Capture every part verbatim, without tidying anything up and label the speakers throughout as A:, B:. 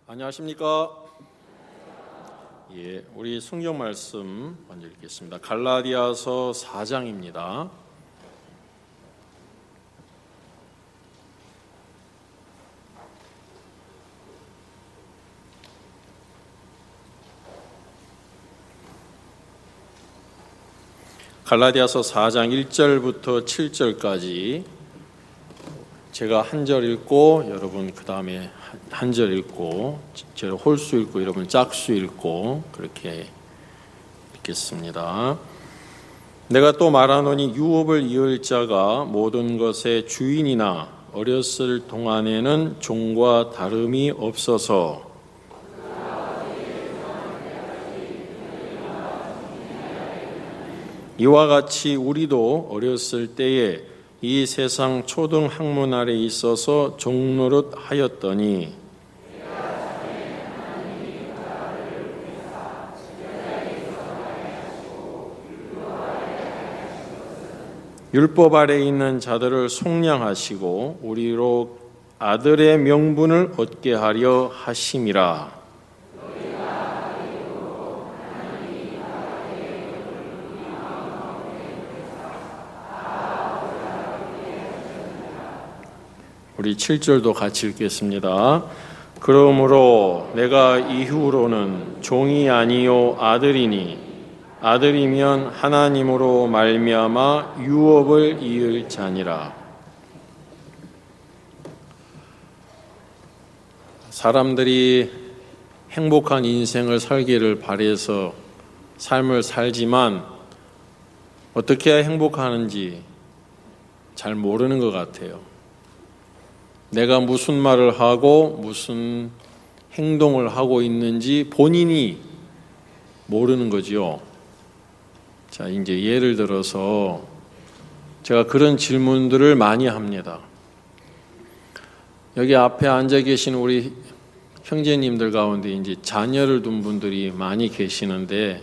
A: 안녕하십니까? 예, 우리 성경 말씀 먼저 읽겠습니다. 갈라디아서 사 장입니다. 갈라디아서 사 장 일 절부터 칠 절까지 제가 한 절 읽고 여러분 그 다음에 한 절 읽고 제가 홀수 읽고 여러분 짝수 읽고 그렇게 읽겠습니다. 내가 또 말하노니 유업을 이을 자가 모든 것의 주인이나 어렸을 동안에는 종과 다름이 없어서 이와 같이 우리도 어렸을 때에 이 세상 초등 학문 아래 있어서 종노릇 하였더니 율법 아래 있는 자들을 속량하시고 우리로 아들의 명분을 얻게 하려 하심이라. 우리 칠 절도 같이 읽겠습니다. 그러므로 내가 이후로는 종이 아니요 아들이니 아들이면 하나님으로 말미암아 유업을 이을 자니라. 사람들이 행복한 인생을 살기를 바라서 삶을 살지만 어떻게 해야 행복하는지 잘 모르는 것 같아요. 내가 무슨 말을 하고 무슨 행동을 하고 있는지 본인이 모르는 거지요. 자, 이제 예를 들어서 제가 그런 질문들을 많이 합니다. 여기 앞에 앉아 계신 우리 형제님들 가운데 이제 자녀를 둔 분들이 많이 계시는데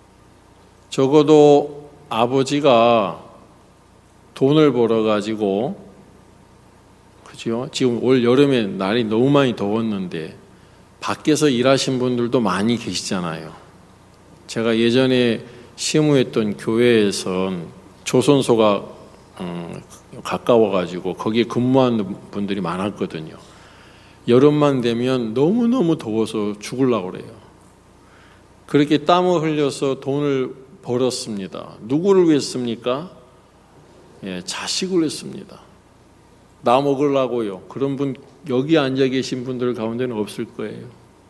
A: 적어도 아버지가 돈을 벌어 가지고 그죠? 지금 올 여름에 날이 너무 많이 더웠는데 밖에서 일하신 분들도 많이 계시잖아요. 제가 예전에 시무했던 교회에선 조선소가 음, 가까워가지고 거기에 근무하는 분들이 많았거든요. 여름만 되면 너무너무 더워서 죽으려고 그래요. 그렇게 땀을 흘려서 돈을 벌었습니다. 누구를 위했습니까? 예, 자식을 위했습니다. 나 먹으려고요. 그런 분 여기 앉아 계신 분들 가운데는 없을 거예요.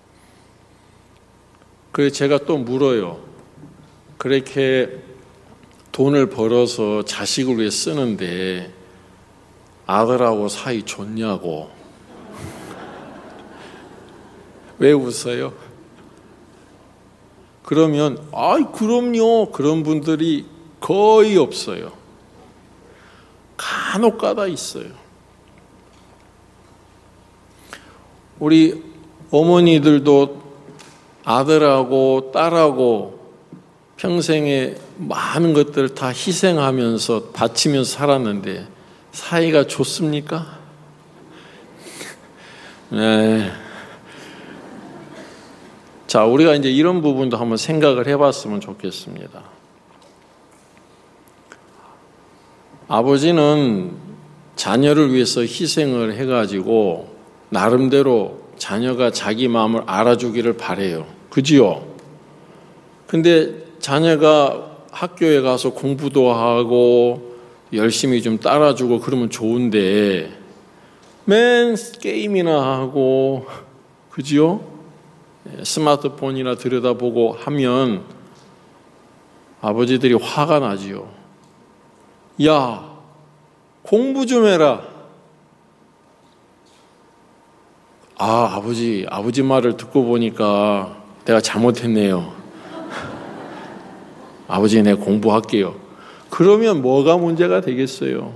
A: 그래서 제가 또 물어요. 그렇게 돈을 벌어서 자식을 위해 쓰는데 아들하고 사이 좋냐고. 왜 웃어요? 그러면 아이 그럼요. 그런 분들이 거의 없어요. 간혹 가다 있어요. 우리 어머니들도 아들하고 딸하고 평생에 많은 것들을 다 희생하면서 바치면서 살았는데 사이가 좋습니까? 네. 자, 우리가 이제 이런 부분도 한번 생각을 해봤으면 좋겠습니다. 아버지는 자녀를 위해서 희생을 해가지고 나름대로 자녀가 자기 마음을 알아주기를 바래요. 그지요? 근데 자녀가 학교에 가서 공부도 하고 열심히 좀 따라주고 그러면 좋은데 맨 게임이나 하고 그지요? 스마트폰이나 들여다보고 하면 아버지들이 화가 나지요. 야, 공부 좀 해라. 아, 아버지, 아버지 말을 듣고 보니까 내가 잘못했네요. 아버지, 내가 공부할게요. 그러면 뭐가 문제가 되겠어요?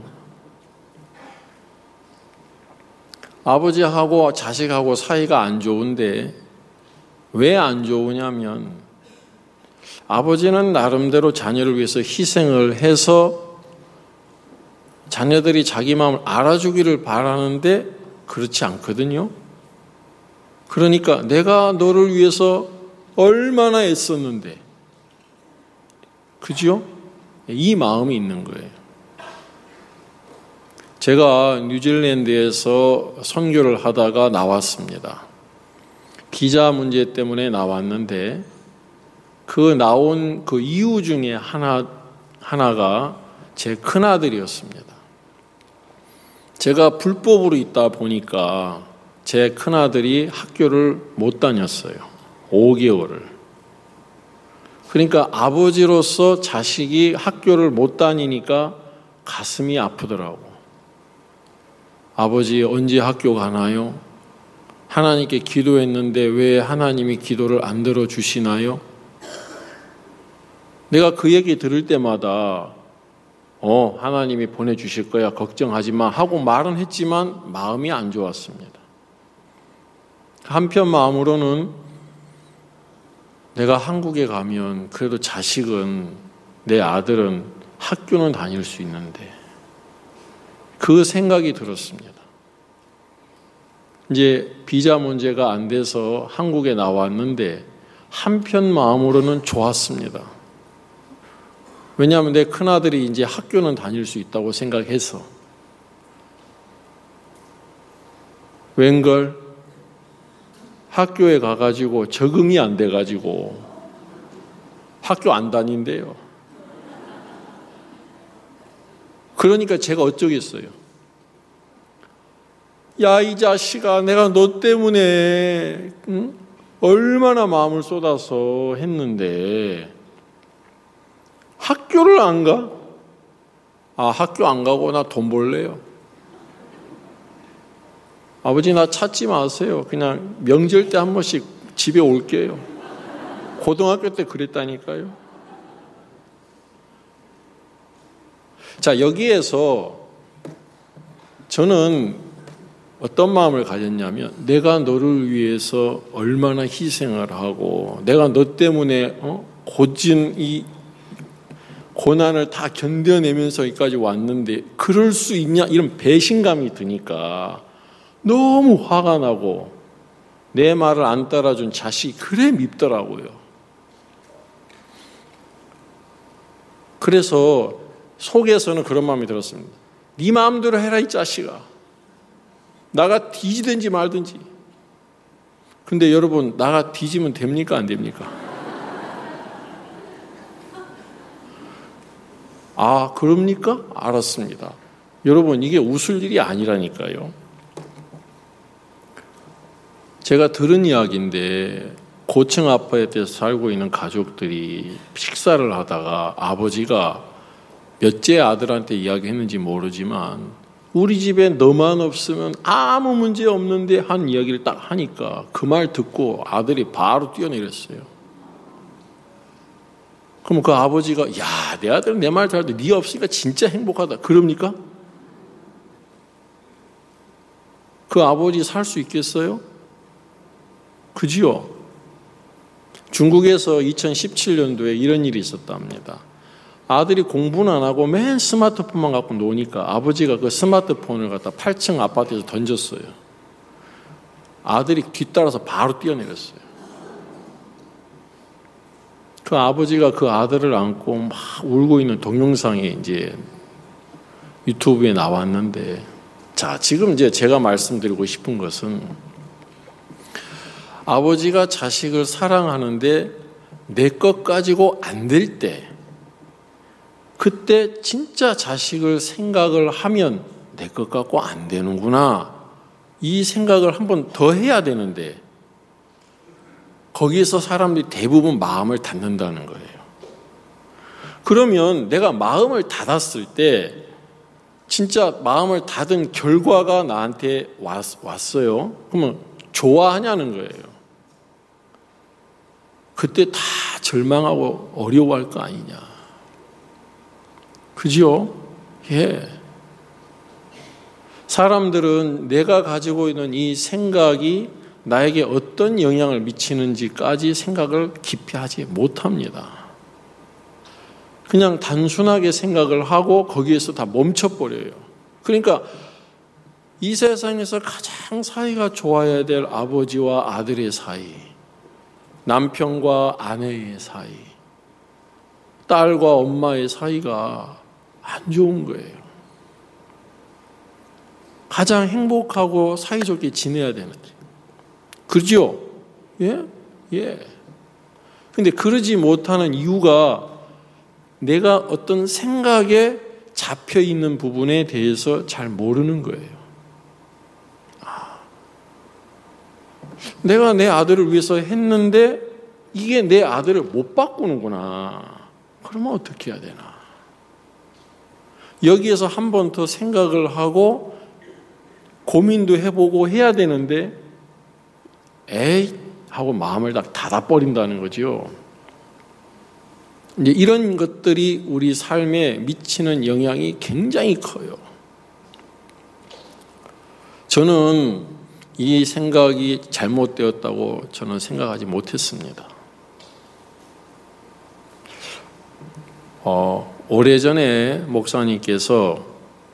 A: 아버지하고 자식하고 사이가 안 좋은데 왜 안 좋으냐면 아버지는 나름대로 자녀를 위해서 희생을 해서 자녀들이 자기 마음을 알아주기를 바라는데 그렇지 않거든요. 그러니까 내가 너를 위해서 얼마나 애썼는데. 그죠? 이 마음이 있는 거예요. 제가 뉴질랜드에서 선교를 하다가 나왔습니다. 비자 문제 때문에 나왔는데 그 나온 그 이유 중에 하나, 하나가 제 큰아들이었습니다. 제가 불법으로 있다 보니까 제 큰아들이 학교를 못 다녔어요. 오 개월을. 그러니까 아버지로서 자식이 학교를 못 다니니까 가슴이 아프더라고. 아버지 언제 학교 가나요? 하나님께 기도했는데 왜 하나님이 기도를 안 들어주시나요? 내가 그 얘기 들을 때마다 어 하나님이 보내주실 거야 걱정하지 마 하고 말은 했지만 마음이 안 좋았습니다. 한편 마음으로는 내가 한국에 가면 그래도 자식은 내 아들은 학교는 다닐 수 있는데 그 생각이 들었습니다. 이제 비자 문제가 안 돼서 한국에 나왔는데 한편 마음으로는 좋았습니다. 왜냐하면 내 큰아들이 이제 학교는 다닐 수 있다고 생각해서. 웬걸 학교에 가가지고 적응이 안 돼가지고 학교 안 다닌대요. 그러니까 제가 어쩌겠어요. 야, 이 자식아, 내가 너 때문에 응? 얼마나 마음을 쏟아서 했는데 학교를 안 가? 아, 학교 안 가고 나 돈 벌래요. 아버지 나 찾지 마세요. 그냥 명절 때 한 번씩 집에 올게요. 고등학교 때 그랬다니까요. 자, 여기에서 저는 어떤 마음을 가졌냐면 내가 너를 위해서 얼마나 희생을 하고 내가 너 때문에 어? 고진 이 고난을 다 견뎌내면서 여기까지 왔는데 그럴 수 있냐 이런 배신감이 드니까 너무 화가 나고 내 말을 안 따라준 자식이 그래 밉더라고요. 그래서 속에서는 그런 마음이 들었습니다. 네 마음대로 해라 이 자식아. 나가 뒤지든지 말든지. 근데 여러분 나가 뒤지면 됩니까 안 됩니까? 아, 그럽니까? 알았습니다. 여러분, 이게 웃을 일이 아니라니까요. 제가 들은 이야기인데, 고층 아파트에서 살고 있는 가족들이 식사를 하다가 아버지가 몇째 아들한테 이야기했는지 모르지만, 우리 집에 너만 없으면 아무 문제 없는데 한 이야기를 딱 하니까 그 말 듣고 아들이 바로 뛰어내렸어요. 그럼 그 아버지가 야, 내 아들은 내 말 잘 듣는데 네 없으니까 진짜 행복하다. 그럽니까? 그 아버지 살 수 있겠어요? 그지요? 중국에서 이천십칠 년도에 이런 일이 있었답니다. 아들이 공부는 안 하고 맨 스마트폰만 갖고 노니까 아버지가 그 스마트폰을 갖다 팔 층 아파트에서 던졌어요. 아들이 뒤따라서 바로 뛰어내렸어요. 그 아버지가 그 아들을 안고 막 울고 있는 동영상이 이제 유튜브에 나왔는데, 자, 지금 이제 제가 말씀드리고 싶은 것은 아버지가 자식을 사랑하는데 내 것 가지고 안 될 때, 그때 진짜 자식을 생각을 하면 내 것 갖고 안 되는구나. 이 생각을 한 번 더 해야 되는데 거기에서 사람들이 대부분 마음을 닫는다는 거예요. 그러면 내가 마음을 닫았을 때 진짜 마음을 닫은 결과가 나한테 왔, 왔어요. 그러면 좋아하냐는 거예요. 그때 다 절망하고 어려워할 거 아니냐. 그죠? 예. 사람들은 내가 가지고 있는 이 생각이 나에게 어떤 영향을 미치는지까지 생각을 깊이 하지 못합니다. 그냥 단순하게 생각을 하고 거기에서 다 멈춰버려요. 그러니까 이 세상에서 가장 사이가 좋아야 될 아버지와 아들의 사이, 남편과 아내의 사이, 딸과 엄마의 사이가 안 좋은 거예요. 가장 행복하고 사이좋게 지내야 되는데. 그죠? 예? 예. 근데 그러지 못하는 이유가 내가 어떤 생각에 잡혀 있는 부분에 대해서 잘 모르는 거예요. 아, 내가 내 아들을 위해서 했는데 이게 내 아들을 못 바꾸는구나. 그러면 어떻게 해야 되나? 여기에서 한 번 더 생각을 하고 고민도 해보고 해야 되는데 에이 하고 마음을 다 닫아버린다는 거죠. 이제 이런 것들이 우리 삶에 미치는 영향이 굉장히 커요. 저는 이 생각이 잘못되었다고 저는 생각하지 못했습니다. 어, 오래전에 목사님께서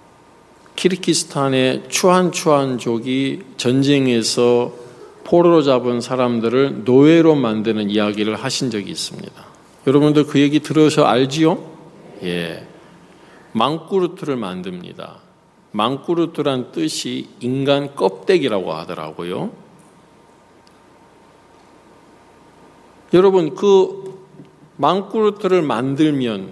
A: 키르기스탄의 추한추한족이 전쟁에서 포로로 잡은 사람들을 노예로 만드는 이야기를 하신 적이 있습니다. 여러분들 그 얘기 들으셔 알지요? 예. 망꾸르트를 만듭니다. 망꾸르트란 뜻이 인간 껍데기라고 하더라고요. 여러분 그 망꾸르트를 만들면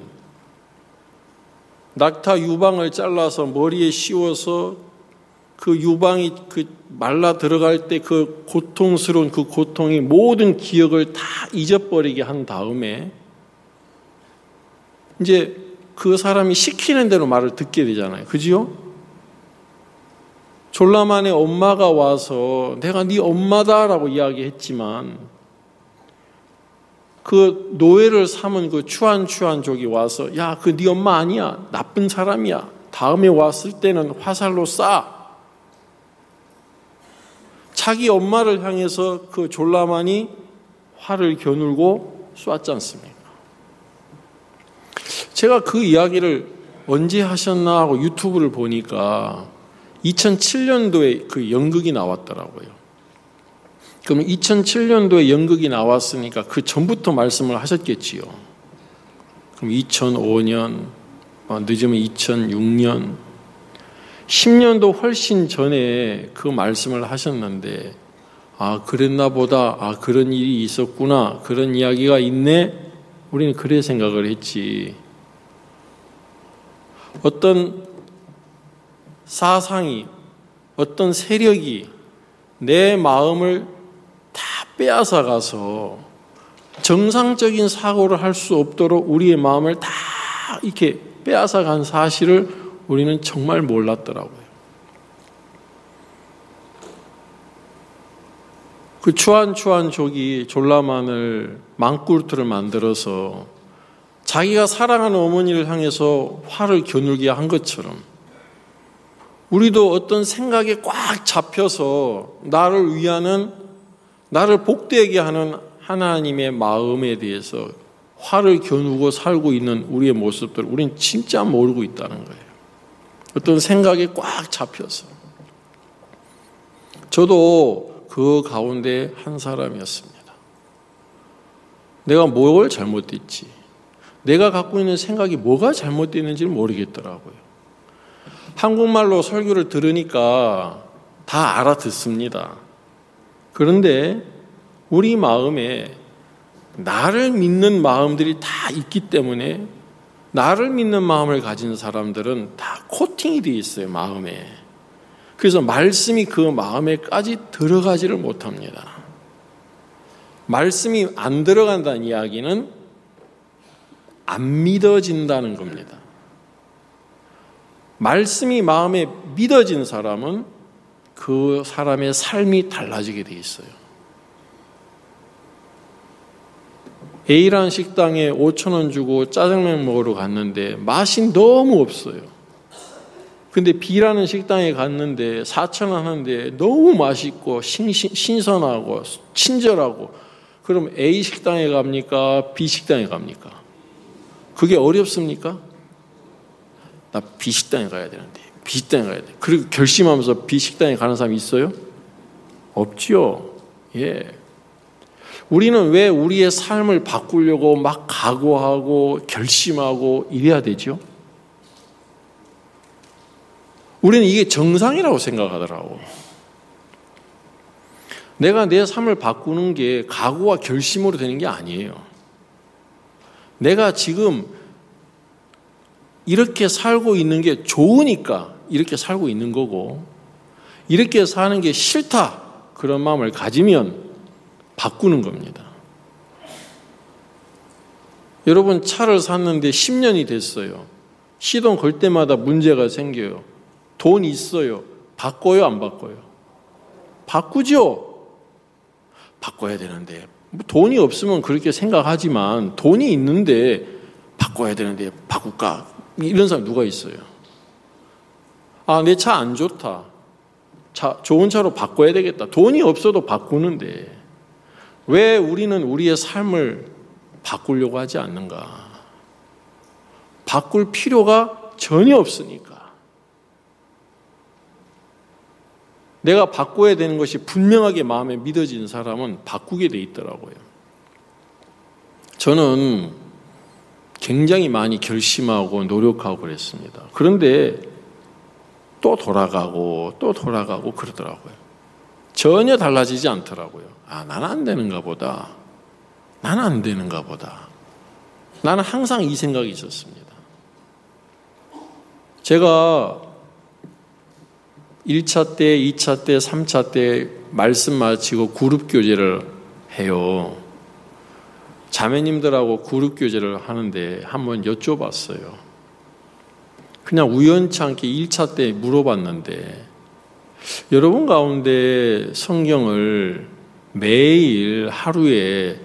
A: 낙타 유방을 잘라서 머리에 씌워서 그 유방이 그 말라 들어갈 때 그 고통스러운 그 고통의 모든 기억을 다 잊어버리게 한 다음에 이제 그 사람이 시키는 대로 말을 듣게 되잖아요. 그지요? 졸라만의 엄마가 와서 내가 네 엄마다라고 이야기했지만 그 노예를 삼은 그 추한추한족이 와서 야, 그 네 엄마 아니야. 나쁜 사람이야. 다음에 왔을 때는 화살로 쏴. 자기 엄마를 향해서 그 졸라만이 활을 겨누고 쐈지 않습니까? 제가 그 이야기를 언제 하셨나 하고 유튜브를 보니까 이천칠 년도에 그 연극이 나왔더라고요. 그럼 이천칠 년도에 연극이 나왔으니까 그 전부터 말씀을 하셨겠지요. 그럼 이천오 년, 늦으면 이천육 년, 십 년도 훨씬 전에 그 말씀을 하셨는데 아 그랬나 보다, 아 그런 일이 있었구나, 그런 이야기가 있네, 우리는 그래 생각을 했지. 어떤 사상이, 어떤 세력이 내 마음을 다 빼앗아 가서 정상적인 사고를 할 수 없도록 우리의 마음을 다 이렇게 빼앗아 간 사실을 우리는 정말 몰랐더라고요. 그 추한추한족이 졸라만을 망꾸르트를 만들어서 자기가 사랑하는 어머니를 향해서 활을 겨누게 한 것처럼 우리도 어떤 생각에 꽉 잡혀서 나를 위하는, 나를 복되게 하는 하나님의 마음에 대해서 활을 겨누고 살고 있는 우리의 모습들을 우리는 진짜 모르고 있다는 거예요. 어떤 생각에 꽉 잡혀서. 저도 그 가운데 한 사람이었습니다. 내가 뭘 잘못됐지, 내가 갖고 있는 생각이 뭐가 잘못됐는지를 모르겠더라고요. 한국말로 설교를 들으니까 다 알아듣습니다. 그런데 우리 마음에 나를 믿는 마음들이 다 있기 때문에 나를 믿는 마음을 가진 사람들은 다 코팅이 되어 있어요, 마음에. 그래서 말씀이 그 마음에까지 들어가지를 못합니다. 말씀이 안 들어간다는 이야기는 안 믿어진다는 겁니다. 말씀이 마음에 믿어진 사람은 그 사람의 삶이 달라지게 돼 있어요. A라는 식당에 오천 원 주고 짜장면 먹으러 갔는데 맛이 너무 없어요. 근데 B라는 식당에 갔는데 사천 원 하는데 너무 맛있고 신신, 신선하고 친절하고, 그럼 A 식당에 갑니까? B 식당에 갑니까? 그게 어렵습니까? 나 B 식당에 가야 되는데 비식당에 가야 돼. 그리고 결심하면서 비식당에 가는 사람이 있어요? 없지요. 예. 우리는 왜 우리의 삶을 바꾸려고 막 각오하고 결심하고 이래야 되죠? 우리는 이게 정상이라고 생각하더라고. 내가 내 삶을 바꾸는 게 각오와 결심으로 되는 게 아니에요. 내가 지금 이렇게 살고 있는 게 좋으니까 이렇게 살고 있는 거고, 이렇게 사는 게 싫다 그런 마음을 가지면 바꾸는 겁니다. 여러분, 차를 샀는데 십 년이 됐어요. 시동 걸 때마다 문제가 생겨요. 돈 있어요. 바꿔요, 안 바꿔요? 바꾸죠. 바꿔야 되는데, 돈이 없으면 그렇게 생각하지만 돈이 있는데 바꿔야 되는데 바꿀까? 이런 사람 누가 있어요? 아, 내 차 안 좋다. 차, 좋은 차로 바꿔야 되겠다. 돈이 없어도 바꾸는데 왜 우리는 우리의 삶을 바꾸려고 하지 않는가? 바꿀 필요가 전혀 없으니까. 내가 바꿔야 되는 것이 분명하게 마음에 믿어진 사람은 바꾸게 돼 있더라고요. 저는 굉장히 많이 결심하고 노력하고 그랬습니다. 그런데 또 돌아가고 또 돌아가고 그러더라고요. 전혀 달라지지 않더라고요. 아, 나는 안 되는가 보다. 나는 안 되는가 보다. 나는 항상 이 생각이 있었습니다. 제가 일 차 때, 이 차 때, 삼 차 때 말씀 마치고 그룹 교제를 해요. 자매님들하고 그룹 교제를 하는데 한번 여쭤봤어요. 그냥 우연치 않게 일 차 때 물어봤는데, 여러분 가운데 성경을 매일 하루에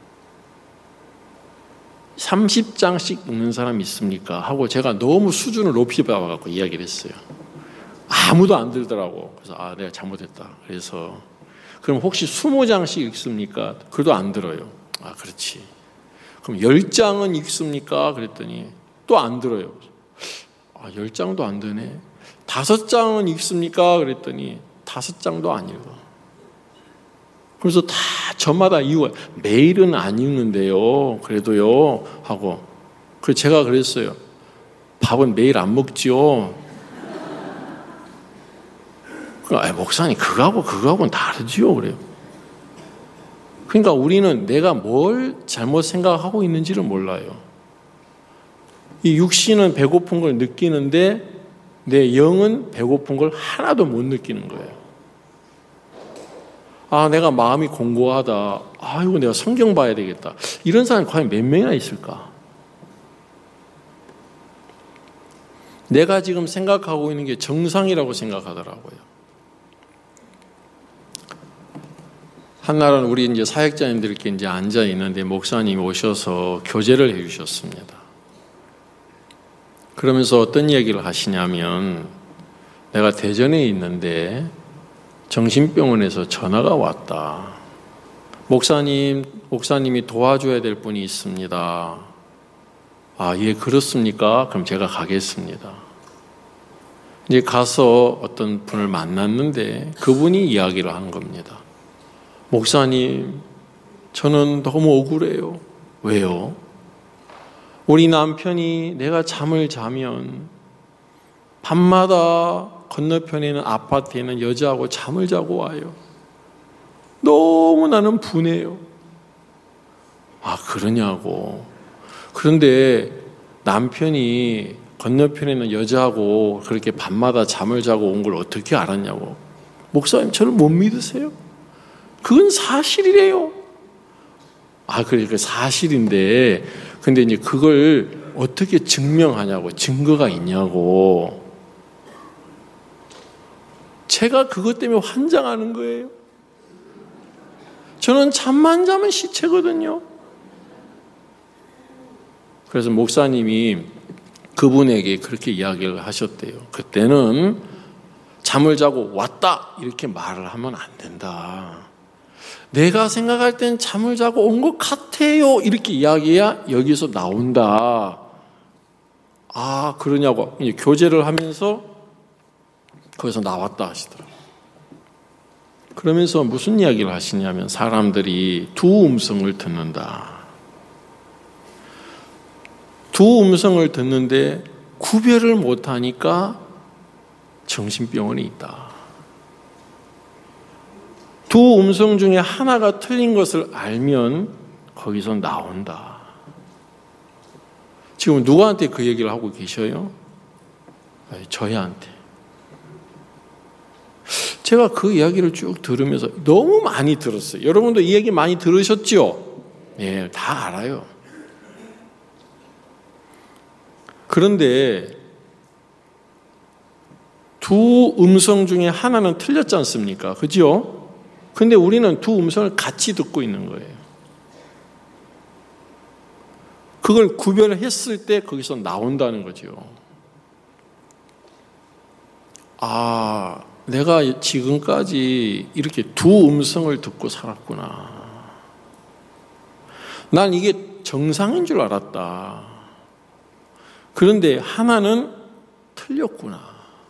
A: 삼십 장씩 읽는 사람이 있습니까? 하고 제가 너무 수준을 높이 봐갖고 이야기를 했어요. 아무도 안 들더라고. 그래서 아, 내가 잘못했다. 그래서 그럼 혹시 이십 장씩 읽습니까? 그래도 안 들어요. 아, 그렇지. 그럼 십 장은 읽습니까? 그랬더니 또 안 들어요. 아, 십 장도 안 되네. 다섯 장은 읽습니까? 그랬더니 다섯 장도 안 읽어. 그래서 다 저마다 이유가 매일은 안 읽는데요. 그래도요 하고. 그래서 제가 그랬어요. 밥은 매일 안 먹지요. 아, 목사님 그거하고 그거하고는 다르지요. 그래요. 그러니까 우리는 내가 뭘 잘못 생각하고 있는지를 몰라요. 이 육신은 배고픈 걸 느끼는데 내 영은 배고픈 걸 하나도 못 느끼는 거예요. 아, 내가 마음이 공고하다. 아이고, 내가 성경 봐야 되겠다. 이런 사람이 과연 몇 명이나 있을까? 내가 지금 생각하고 있는 게 정상이라고 생각하더라고요. 한날은 우리 이제 사역자님들께 이제 앉아 있는데 목사님이 오셔서 교제를 해 주셨습니다. 그러면서 어떤 얘기를 하시냐면, 내가 대전에 있는데 정신병원에서 전화가 왔다. 목사님, 목사님이 도와줘야 될 분이 있습니다. 아, 예, 그렇습니까? 그럼 제가 가겠습니다. 이제 가서 어떤 분을 만났는데 그분이 이야기를 한 겁니다. 목사님, 저는 너무 억울해요. 왜요? 우리 남편이 내가 잠을 자면 밤마다 건너편에 있는 아파트에 있는 여자하고 잠을 자고 와요. 너무 나는 분해요. 아, 그러냐고. 그런데 남편이 건너편에 있는 여자하고 그렇게 밤마다 잠을 자고 온 걸 어떻게 알았냐고. 목사님, 저를 못 믿으세요? 그건 사실이래요. 아, 그래, 그 사실인데, 근데 이제 그걸 어떻게 증명하냐고, 증거가 있냐고. 제가 그것 때문에 환장하는 거예요. 저는 잠만 자면 시체거든요. 그래서 목사님이 그분에게 그렇게 이야기를 하셨대요. 그때는 잠을 자고 왔다 이렇게 말을 하면 안 된다. 내가 생각할 땐 잠을 자고 온 것 같아요 이렇게 이야기해야 여기서 나온다. 아, 그러냐고 이제 교제를 하면서 거기서 나왔다 하시더라고요. 그러면서 무슨 이야기를 하시냐면 사람들이 두 음성을 듣는다. 두 음성을 듣는데 구별을 못하니까 정신병원에 있다. 두 음성 중에 하나가 틀린 것을 알면 거기서 나온다. 지금 누구한테 그 얘기를 하고 계셔요? 저희한테. 제가 그 이야기를 쭉 들으면서 너무 많이 들었어요. 여러분도 이 얘기 많이 들으셨죠? 예, 다 알아요. 그런데 두 음성 중에 하나는 틀렸지 않습니까? 그죠? 근데 우리는 두 음성을 같이 듣고 있는 거예요. 그걸 구별했을 때 거기서 나온다는 거죠. 아, 내가 지금까지 이렇게 두 음성을 듣고 살았구나. 난 이게 정상인 줄 알았다. 그런데 하나는 틀렸구나.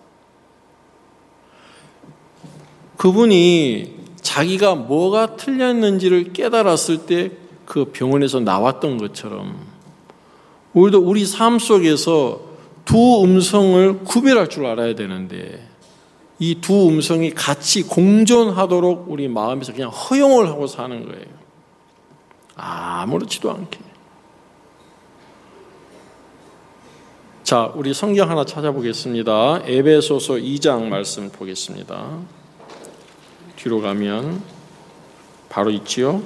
A: 그분이 자기가 뭐가 틀렸는지를 깨달았을 때 그 병원에서 나왔던 것처럼 우리도 우리 삶 속에서 두 음성을 구별할 줄 알아야 되는데 이 두 음성이 같이 공존하도록 우리 마음에서 그냥 허용을 하고 사는 거예요. 아무렇지도 않게. 자, 우리 성경 하나 찾아보겠습니다. 에베소서 이 장 말씀 보겠습니다. 뒤로 가면 바로 있지요.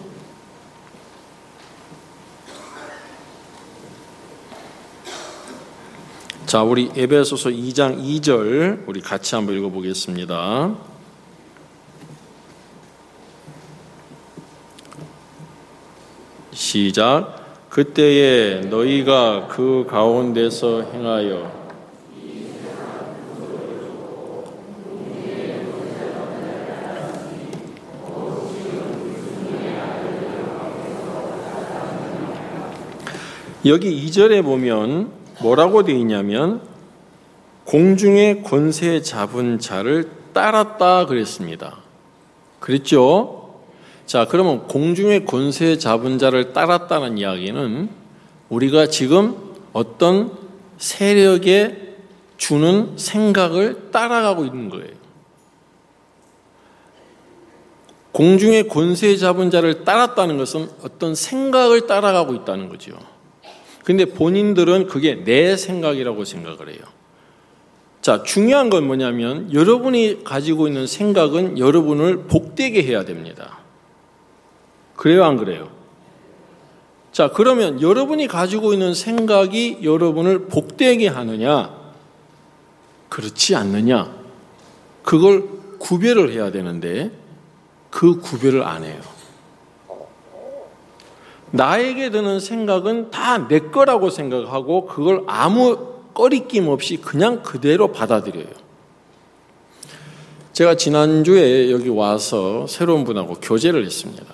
A: 자, 우리 에베소서 이 장 이 절 우리 같이 한번 읽어보겠습니다. 시작. 그때에 너희가 그 가운데서 행하여 여기 이 절에 보면 뭐라고 되어 있냐면 공중의 권세 잡은 자를 따랐다 그랬습니다. 그랬죠? 자, 그러면 공중의 권세 잡은 자를 따랐다는 이야기는 우리가 지금 어떤 세력에 주는 생각을 따라가고 있는 거예요. 공중의 권세 잡은 자를 따랐다는 것은 어떤 생각을 따라가고 있다는 거죠. 근데 본인들은 그게 내 생각이라고 생각을 해요. 자, 중요한 건 뭐냐면 여러분이 가지고 있는 생각은 여러분을 복되게 해야 됩니다. 그래요, 안 그래요? 자, 그러면 여러분이 가지고 있는 생각이 여러분을 복되게 하느냐, 그렇지 않느냐, 그걸 구별을 해야 되는데 그 구별을 안 해요. 나에게 드는 생각은 다 내 거라고 생각하고 그걸 아무 꺼리낌 없이 그냥 그대로 받아들여요. 제가 지난주에 여기 와서 새로운 분하고 교제를 했습니다.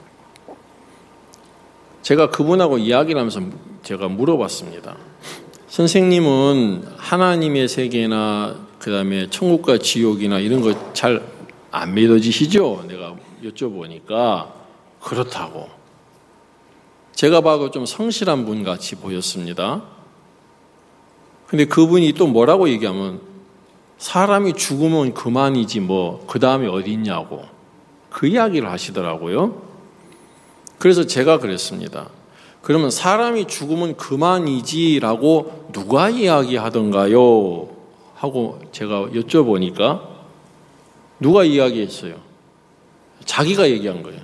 A: 제가 그분하고 이야기를 하면서 제가 물어봤습니다. 선생님은 하나님의 세계나 그 다음에 천국과 지옥이나 이런 거 잘 안 믿어지시죠? 내가 여쭤보니까 그렇다고. 제가 봐도 좀 성실한 분 같이 보였습니다. 근데 그분이 또 뭐라고 얘기하면 사람이 죽으면 그만이지 뭐 그 다음에 어디 있냐고 그 이야기를 하시더라고요. 그래서 제가 그랬습니다. 그러면 사람이 죽으면 그만이지라고 누가 이야기하던가요? 하고 제가 여쭤보니까 누가 이야기했어요? 자기가 얘기한 거예요.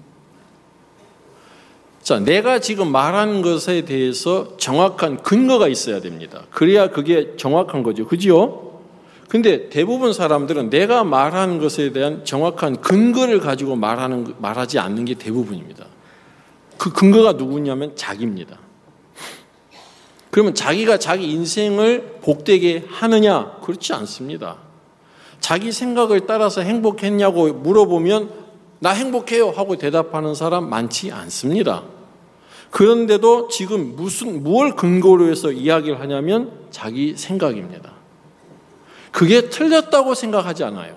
A: 자, 내가 지금 말하는 것에 대해서 정확한 근거가 있어야 됩니다. 그래야 그게 정확한 거죠. 그죠? 근데 대부분 사람들은 내가 말하는 것에 대한 정확한 근거를 가지고 말하는, 말하지 않는 게 대부분입니다. 그 근거가 누구냐면 자기입니다. 그러면 자기가 자기 인생을 복되게 하느냐? 그렇지 않습니다. 자기 생각을 따라서 행복했냐고 물어보면 나 행복해요 하고 대답하는 사람 많지 않습니다. 그런데도 지금 무슨 무엇을 근거로 해서 이야기를 하냐면 자기 생각입니다. 그게 틀렸다고 생각하지 않아요.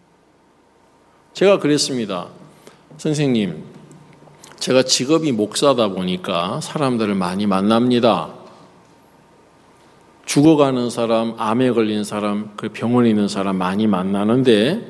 A: 제가 그랬습니다. 선생님, 제가 직업이 목사다 보니까 사람들을 많이 만납니다. 죽어가는 사람, 암에 걸린 사람, 그 병원에 있는 사람 많이 만나는데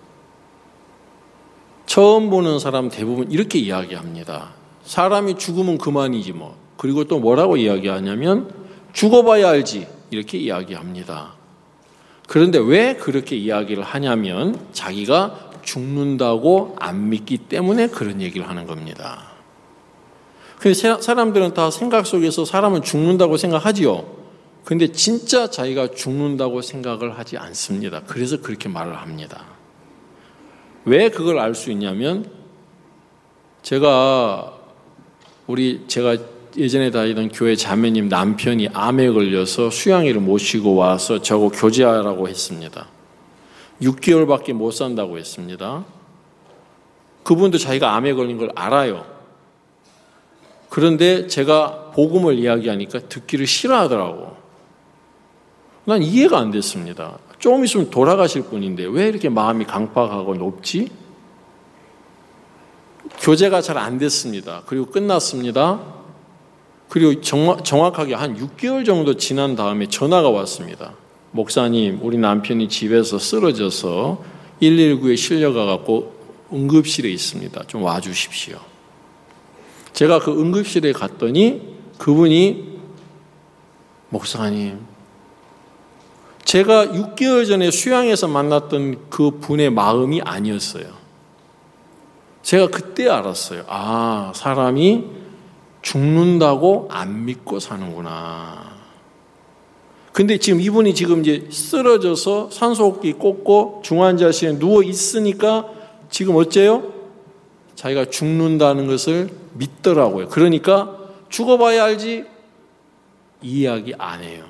A: 처음 보는 사람 대부분 이렇게 이야기합니다. 사람이 죽으면 그만이지 뭐. 그리고 또 뭐라고 이야기하냐면 죽어봐야 알지 이렇게 이야기합니다. 그런데 왜 그렇게 이야기를 하냐면 자기가 죽는다고 안 믿기 때문에 그런 얘기를 하는 겁니다. 그래서 사람들은 다 생각 속에서 사람은 죽는다고 생각하지요. 근데 진짜 자기가 죽는다고 생각을 하지 않습니다. 그래서 그렇게 말을 합니다. 왜 그걸 알 수 있냐면 제가 우리 제가 예전에 다니던 교회 자매님 남편이 암에 걸려서 수양이를 모시고 와서 저하고 교제하라고 했습니다. 육 개월밖에 못 산다고 했습니다. 그분도 자기가 암에 걸린 걸 알아요. 그런데 제가 복음을 이야기하니까 듣기를 싫어하더라고. 난 이해가 안 됐습니다. 조금 있으면 돌아가실 분인데 왜 이렇게 마음이 강팍하고 높지? 교제가 잘 안 됐습니다. 그리고 끝났습니다. 그리고 정확, 정확하게 한 육 개월 정도 지난 다음에 전화가 왔습니다. 목사님, 우리 남편이 집에서 쓰러져서 일일구에 실려가갖고 응급실에 있습니다. 좀 와주십시오. 제가 그 응급실에 갔더니 그분이 목사님, 제가 육 개월 전에 수양에서 만났던 그 분의 마음이 아니었어요. 제가 그때 알았어요. 아, 사람이 죽는다고 안 믿고 사는구나. 근데 지금 이분이 지금 이제 쓰러져서 산소호흡기 꽂고 중환자실에 누워 있으니까 지금 어째요? 자기가 죽는다는 것을 믿더라고요. 그러니까 죽어봐야 알지 이 이야기 안 해요.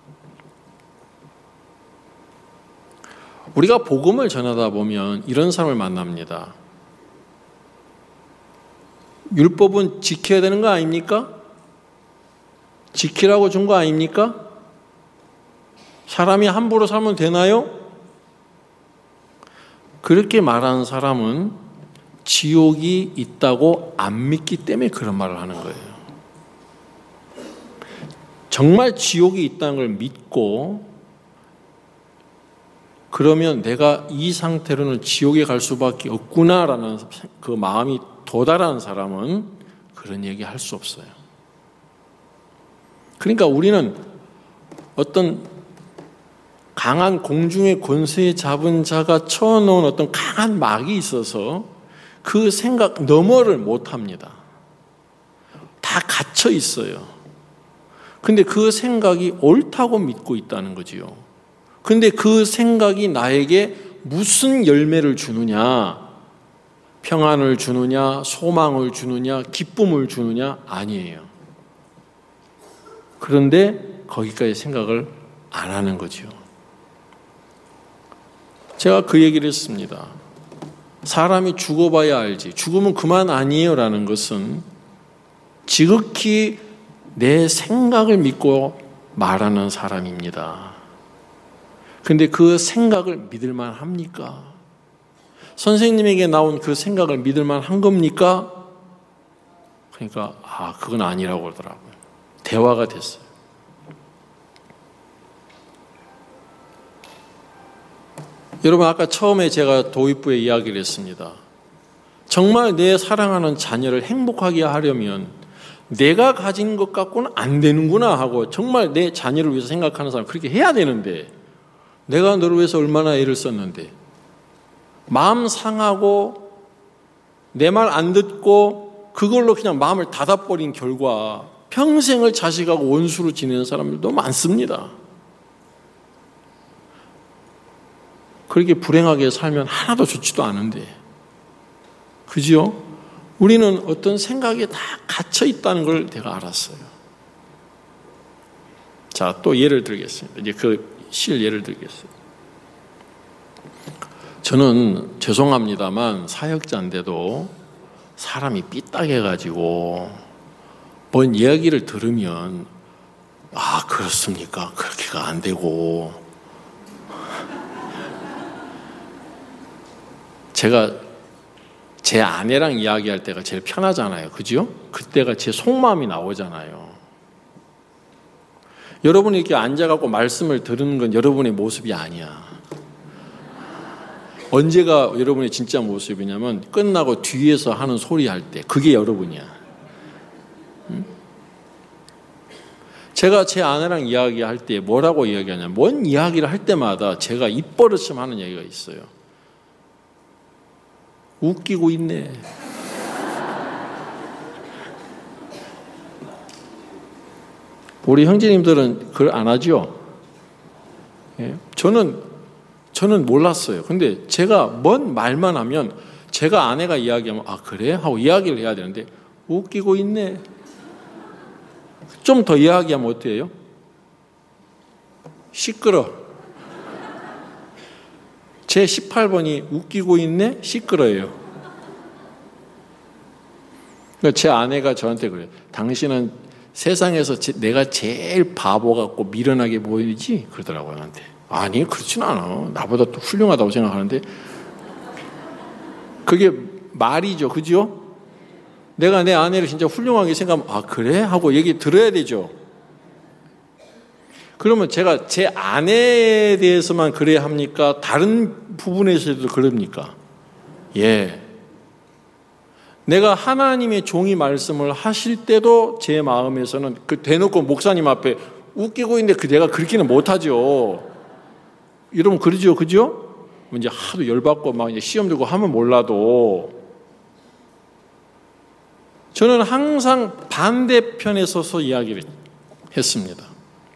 A: 우리가 복음을 전하다 보면 이런 사람을 만납니다. 율법은 지켜야 되는 거 아닙니까? 지키라고 준 거 아닙니까? 사람이 함부로 살면 되나요? 그렇게 말하는 사람은 지옥이 있다고 안 믿기 때문에 그런 말을 하는 거예요. 정말 지옥이 있다는 걸 믿고 그러면 내가 이 상태로는 지옥에 갈 수밖에 없구나라는 그 마음이 도달한 사람은 그런 얘기 할 수 없어요. 그러니까 우리는 어떤 강한 공중의 권세에 잡은 자가 쳐놓은 어떤 강한 막이 있어서 그 생각 너머를 못합니다. 다 갇혀 있어요. 근데 그 생각이 옳다고 믿고 있다는 거지요. 근데 그 생각이 나에게 무슨 열매를 주느냐, 평안을 주느냐, 소망을 주느냐, 기쁨을 주느냐 아니에요. 그런데 거기까지 생각을 안 하는 거죠. 제가 그 얘기를 했습니다. 사람이 죽어봐야 알지 죽으면 그만 아니에요 라는 것은 지극히 내 생각을 믿고 말하는 사람입니다. 근데 그 생각을 믿을만 합니까? 선생님에게 나온 그 생각을 믿을만 한 겁니까? 그러니까 아 그건 아니라고 그러더라고요. 대화가 됐어요. 여러분 아까 처음에 제가 도입부에 이야기를 했습니다. 정말 내 사랑하는 자녀를 행복하게 하려면 내가 가진 것 갖고는 안 되는구나 하고 정말 내 자녀를 위해서 생각하는 사람 그렇게 해야 되는데 내가 너를 위해서 얼마나 애를 썼는데 마음 상하고 내 말 안 듣고 그걸로 그냥 마음을 닫아버린 결과 평생을 자식하고 원수로 지내는 사람들도 많습니다. 그렇게 불행하게 살면 하나도 좋지도 않은데 그죠? 우리는 어떤 생각에 다 갇혀 있다는 걸 내가 알았어요. 자, 또 예를 들겠습니다. 이제 그 실 예를 들겠어요. 저는 죄송합니다만 사역자인데도 사람이 삐딱해가지고 뭔 이야기를 들으면 아 그렇습니까? 그렇게가 안 되고 제가 제 아내랑 이야기할 때가 제일 편하잖아요. 그죠? 그때가 제 속마음이 나오잖아요. 여러분이 이렇게 앉아갖고 말씀을 들은 건 여러분의 모습이 아니야. 언제가 여러분의 진짜 모습이냐면 끝나고 뒤에서 하는 소리 할 때 그게 여러분이야. 응? 제가 제 아내랑 이야기할 때 뭐라고 이야기하냐면 뭔 이야기를 할 때마다 제가 입버릇처럼 하는 얘기가 있어요. 웃기고 있네. 우리 형제님들은 그걸 안 하죠? 예? 저는, 저는 몰랐어요. 근데 제가 뭔 말만 하면 제가 아내가 이야기하면 아, 그래? 하고 이야기를 해야 되는데 웃기고 있네. 좀 더 이야기하면 어때요? 시끄러. 제 십팔 번이 웃기고 있네? 시끄러예요. 제 아내가 저한테 그래요. 당신은 세상에서 제, 내가 제일 바보 같고 미련하게 보이지? 그러더라고요, 나한테. 아니, 그렇진 않아. 나보다 또 훌륭하다고 생각하는데. 그게 말이죠, 그죠? 내가 내 아내를 진짜 훌륭하게 생각하면, 아, 그래? 하고 얘기 들어야 되죠. 그러면 제가 제 아내에 대해서만 그래야 합니까? 다른 부분에서도 그럽니까? 예. 내가 하나님의 종이 말씀을 하실 때도 제 마음에서는 그 대놓고 목사님 앞에 웃기고 있는데 그 내가 그렇게는 못하죠. 여러분 그러죠, 그죠? 이제 하도 열받고 막 이제 시험 들고 하면 몰라도 저는 항상 반대편에 서서 이야기를 했습니다.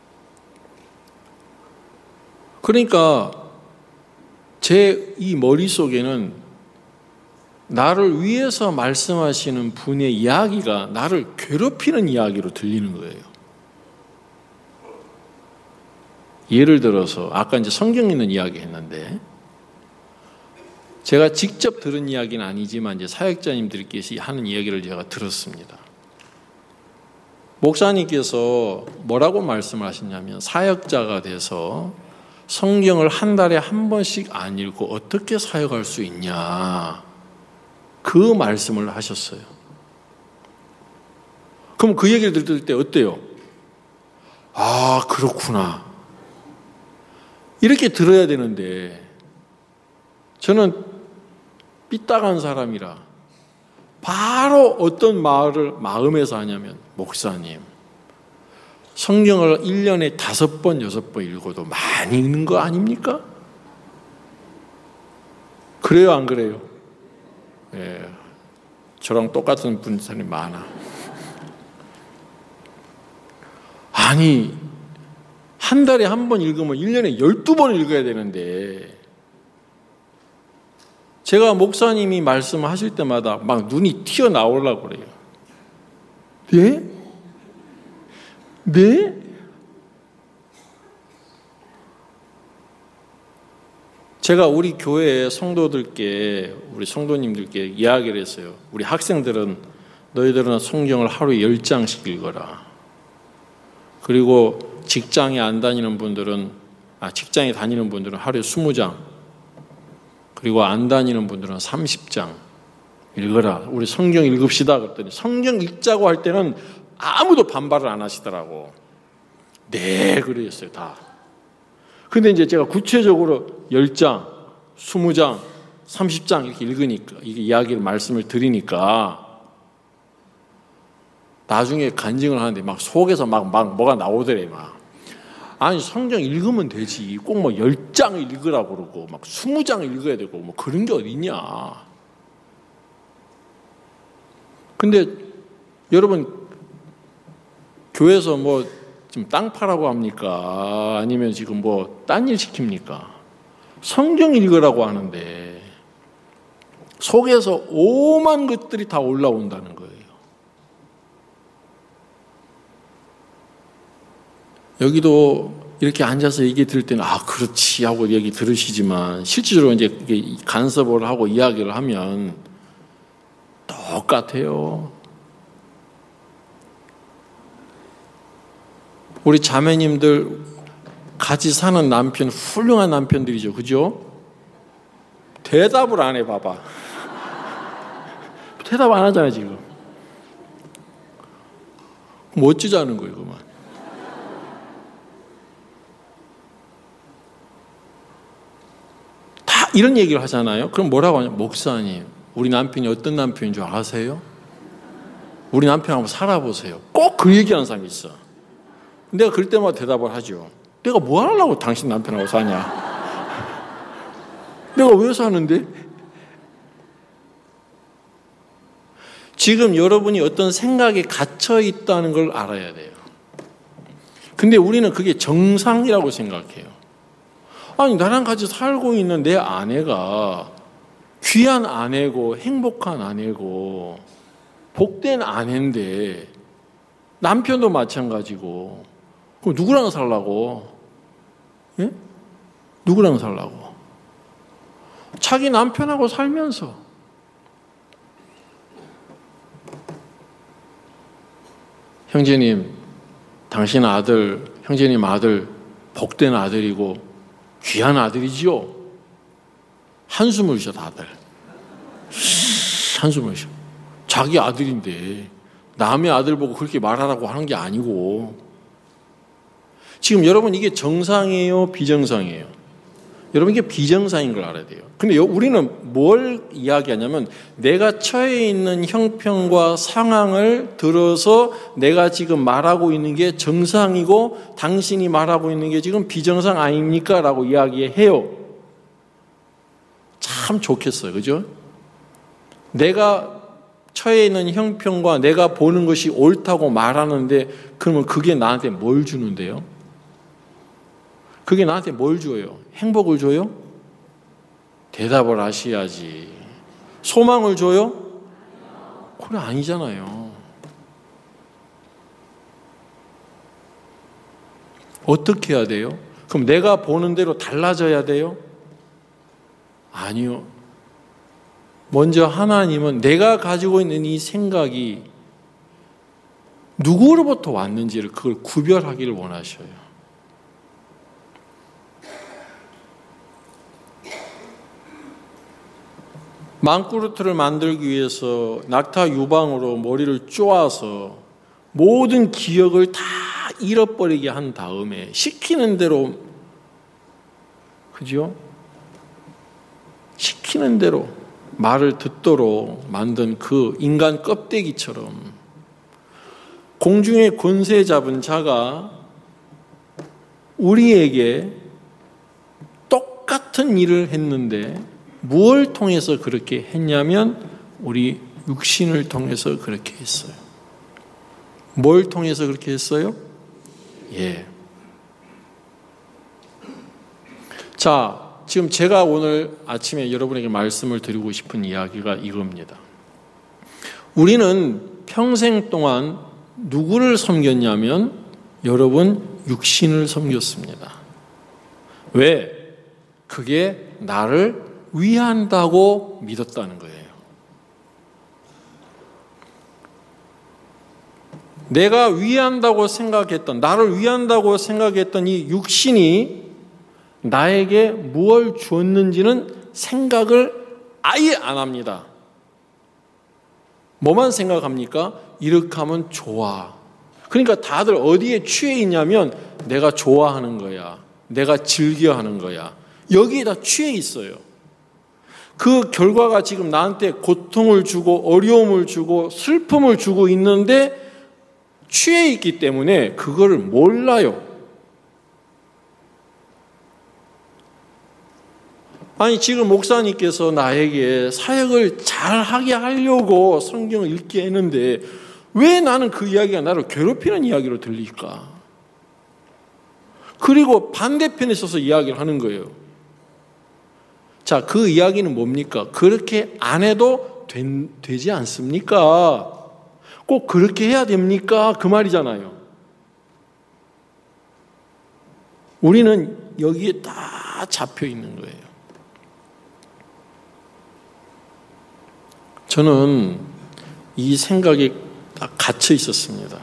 A: 그러니까 제 이 머릿속에는 나를 위해서 말씀하시는 분의 이야기가 나를 괴롭히는 이야기로 들리는 거예요. 예를 들어서 아까 이제 성경 있는 이야기 했는데 제가 직접 들은 이야기는 아니지만 이제 사역자님들께서 하는 이야기를 제가 들었습니다. 목사님께서 뭐라고 말씀을 하셨냐면 사역자가 돼서 성경을 한 달에 한 번씩 안 읽고 어떻게 사역할 수 있냐 그 말씀을 하셨어요. 그럼 그 얘기를 들을 때 어때요? 아, 그렇구나. 이렇게 들어야 되는데 저는 삐딱한 사람이라 바로 어떤 말을 마음에서 하냐면 목사님 성경을 일 년에 다섯 번, 여섯 번 읽어도 많이 읽는 거 아닙니까? 그래요, 안 그래요? 예, 저랑 똑같은 분들이 많아. 아니, 한 달에 한 번 읽으면 일 년에 열두 번 읽어야 되는데 제가 목사님이 말씀하실 때마다 막 눈이 튀어나오려고 그래요. 네? 네? 제가 우리 교회 성도들께, 우리 성도님들께 이야기를 했어요. 우리 학생들은 너희들은 성경을 하루에 열 장씩 읽어라. 그리고 직장에 안 다니는 분들은, 아, 직장에 다니는 분들은 하루에 스무 장. 그리고 안 다니는 분들은 삼십 장 읽어라. 우리 성경 읽읍시다. 그랬더니 성경 읽자고 할 때는 아무도 반발을 안 하시더라고. 네, 그랬어요, 다. 근데 이제 제가 구체적으로 열 장, 스무 장, 삼십 장 이렇게 읽으니까, 이게 이야기를, 말씀을 드리니까, 나중에 간증을 하는데 막 속에서 막, 막 뭐가 나오더래, 막. 아니, 성경 읽으면 되지. 꼭 뭐 열 장을 읽으라고 그러고, 막 스무 장을 읽어야 되고, 뭐 그런 게 어딨냐. 근데 여러분, 교회에서 뭐 지금 땅 파라고 합니까? 아니면 지금 뭐 딴 일 시킵니까? 성경 읽으라고 하는데 속에서 오만 것들이 다 올라온다는 거예요. 여기도 이렇게 앉아서 얘기 들을 때는 아, 그렇지 하고 얘기 들으시지만 실제로 이제 간섭을 하고 이야기를 하면 똑같아요. 우리 자매님들 같이 사는 남편 훌륭한 남편들이죠. 그죠? 대답을 안 해 봐봐. 대답 안 하잖아 지금. 뭐 어쩌자는 거예요 그만. 다 이런 얘기를 하잖아요. 그럼 뭐라고 하냐? 목사님, 우리 남편이 어떤 남편인 줄 아세요? 우리 남편하고 살아보세요. 꼭 그 얘기하는 사람이 있어. 내가 그럴 때마다 대답을 하죠. 내가 뭐 하려고 당신 남편하고 사냐? 내가 왜 사는데? 지금 여러분이 어떤 생각에 갇혀 있다는 걸 알아야 돼요. 근데 우리는 그게 정상이라고 생각해요. 아니, 나랑 같이 살고 있는 내 아내가 귀한 아내고 행복한 아내고 복된 아내인데 남편도 마찬가지고 그럼 누구랑 살라고? 예? 누구랑 살라고? 자기 남편하고 살면서 형제님, 당신 아들, 형제님 아들 복된 아들이고 귀한 아들이지요? 한숨을 쉬어 다들. 한숨을 쉬어. 자기 아들인데 남의 아들 보고 그렇게 말하라고 하는 게 아니고. 지금 여러분 이게 정상이에요? 비정상이에요? 여러분 이게 비정상인 걸 알아야 돼요. 근데 우리는 뭘 이야기하냐면 내가 처해 있는 형편과 상황을 들어서 내가 지금 말하고 있는 게 정상이고 당신이 말하고 있는 게 지금 비정상 아닙니까? 라고 이야기해요. 참 좋겠어요. 그죠? 내가 처해 있는 형편과 내가 보는 것이 옳다고 말하는데 그러면 그게 나한테 뭘 주는데요? 그게 나한테 뭘 줘요? 행복을 줘요? 대답을 하셔야지. 소망을 줘요? 그건 아니잖아요. 어떻게 해야 돼요? 그럼 내가 보는 대로 달라져야 돼요? 아니요. 먼저 하나님은 내가 가지고 있는 이 생각이 누구로부터 왔는지를 그걸 구별하기를 원하셔요. 망꾸르트를 만들기 위해서 낙타 유방으로 머리를 쪼아서 모든 기억을 다 잃어버리게 한 다음에 시키는 대로, 그죠? 시키는 대로 말을 듣도록 만든 그 인간 껍데기처럼 공중의 권세 잡은 자가 우리에게 똑같은 일을 했는데 무엇을 통해서 그렇게 했냐면 우리 육신을 통해서 그렇게 했어요. 뭘 통해서 그렇게 했어요? 예. 자, 지금 제가 오늘 아침에 여러분에게 말씀을 드리고 싶은 이야기가 이겁니다. 우리는 평생 동안 누구를 섬겼냐면 여러분 육신을 섬겼습니다. 왜? 그게 나를 위한다고 믿었다는 거예요. 내가 위한다고 생각했던, 나를 위한다고 생각했던 이 육신이 나에게 무엇을 주었는지는 생각을 아예 안 합니다. 뭐만 생각합니까? 이렇게 하면 좋아. 그러니까 다들 어디에 취해 있냐면 내가 좋아하는 거야. 내가 즐겨하는 거야. 여기에다 취해 있어요. 그 결과가 지금 나한테 고통을 주고 어려움을 주고 슬픔을 주고 있는데 취해 있기 때문에 그거를 몰라요. 아니 지금 목사님께서 나에게 사역을 잘하게 하려고 성경을 읽게 했는데 왜 나는 그 이야기가 나를 괴롭히는 이야기로 들릴까? 그리고 반대편에 서서 이야기를 하는 거예요. 자, 그 이야기는 뭡니까? 그렇게 안 해도 된, 되지 않습니까? 꼭 그렇게 해야 됩니까? 그 말이잖아요. 우리는 여기에 다 잡혀 있는 거예요. 저는 이 생각에 딱 갇혀 있었습니다.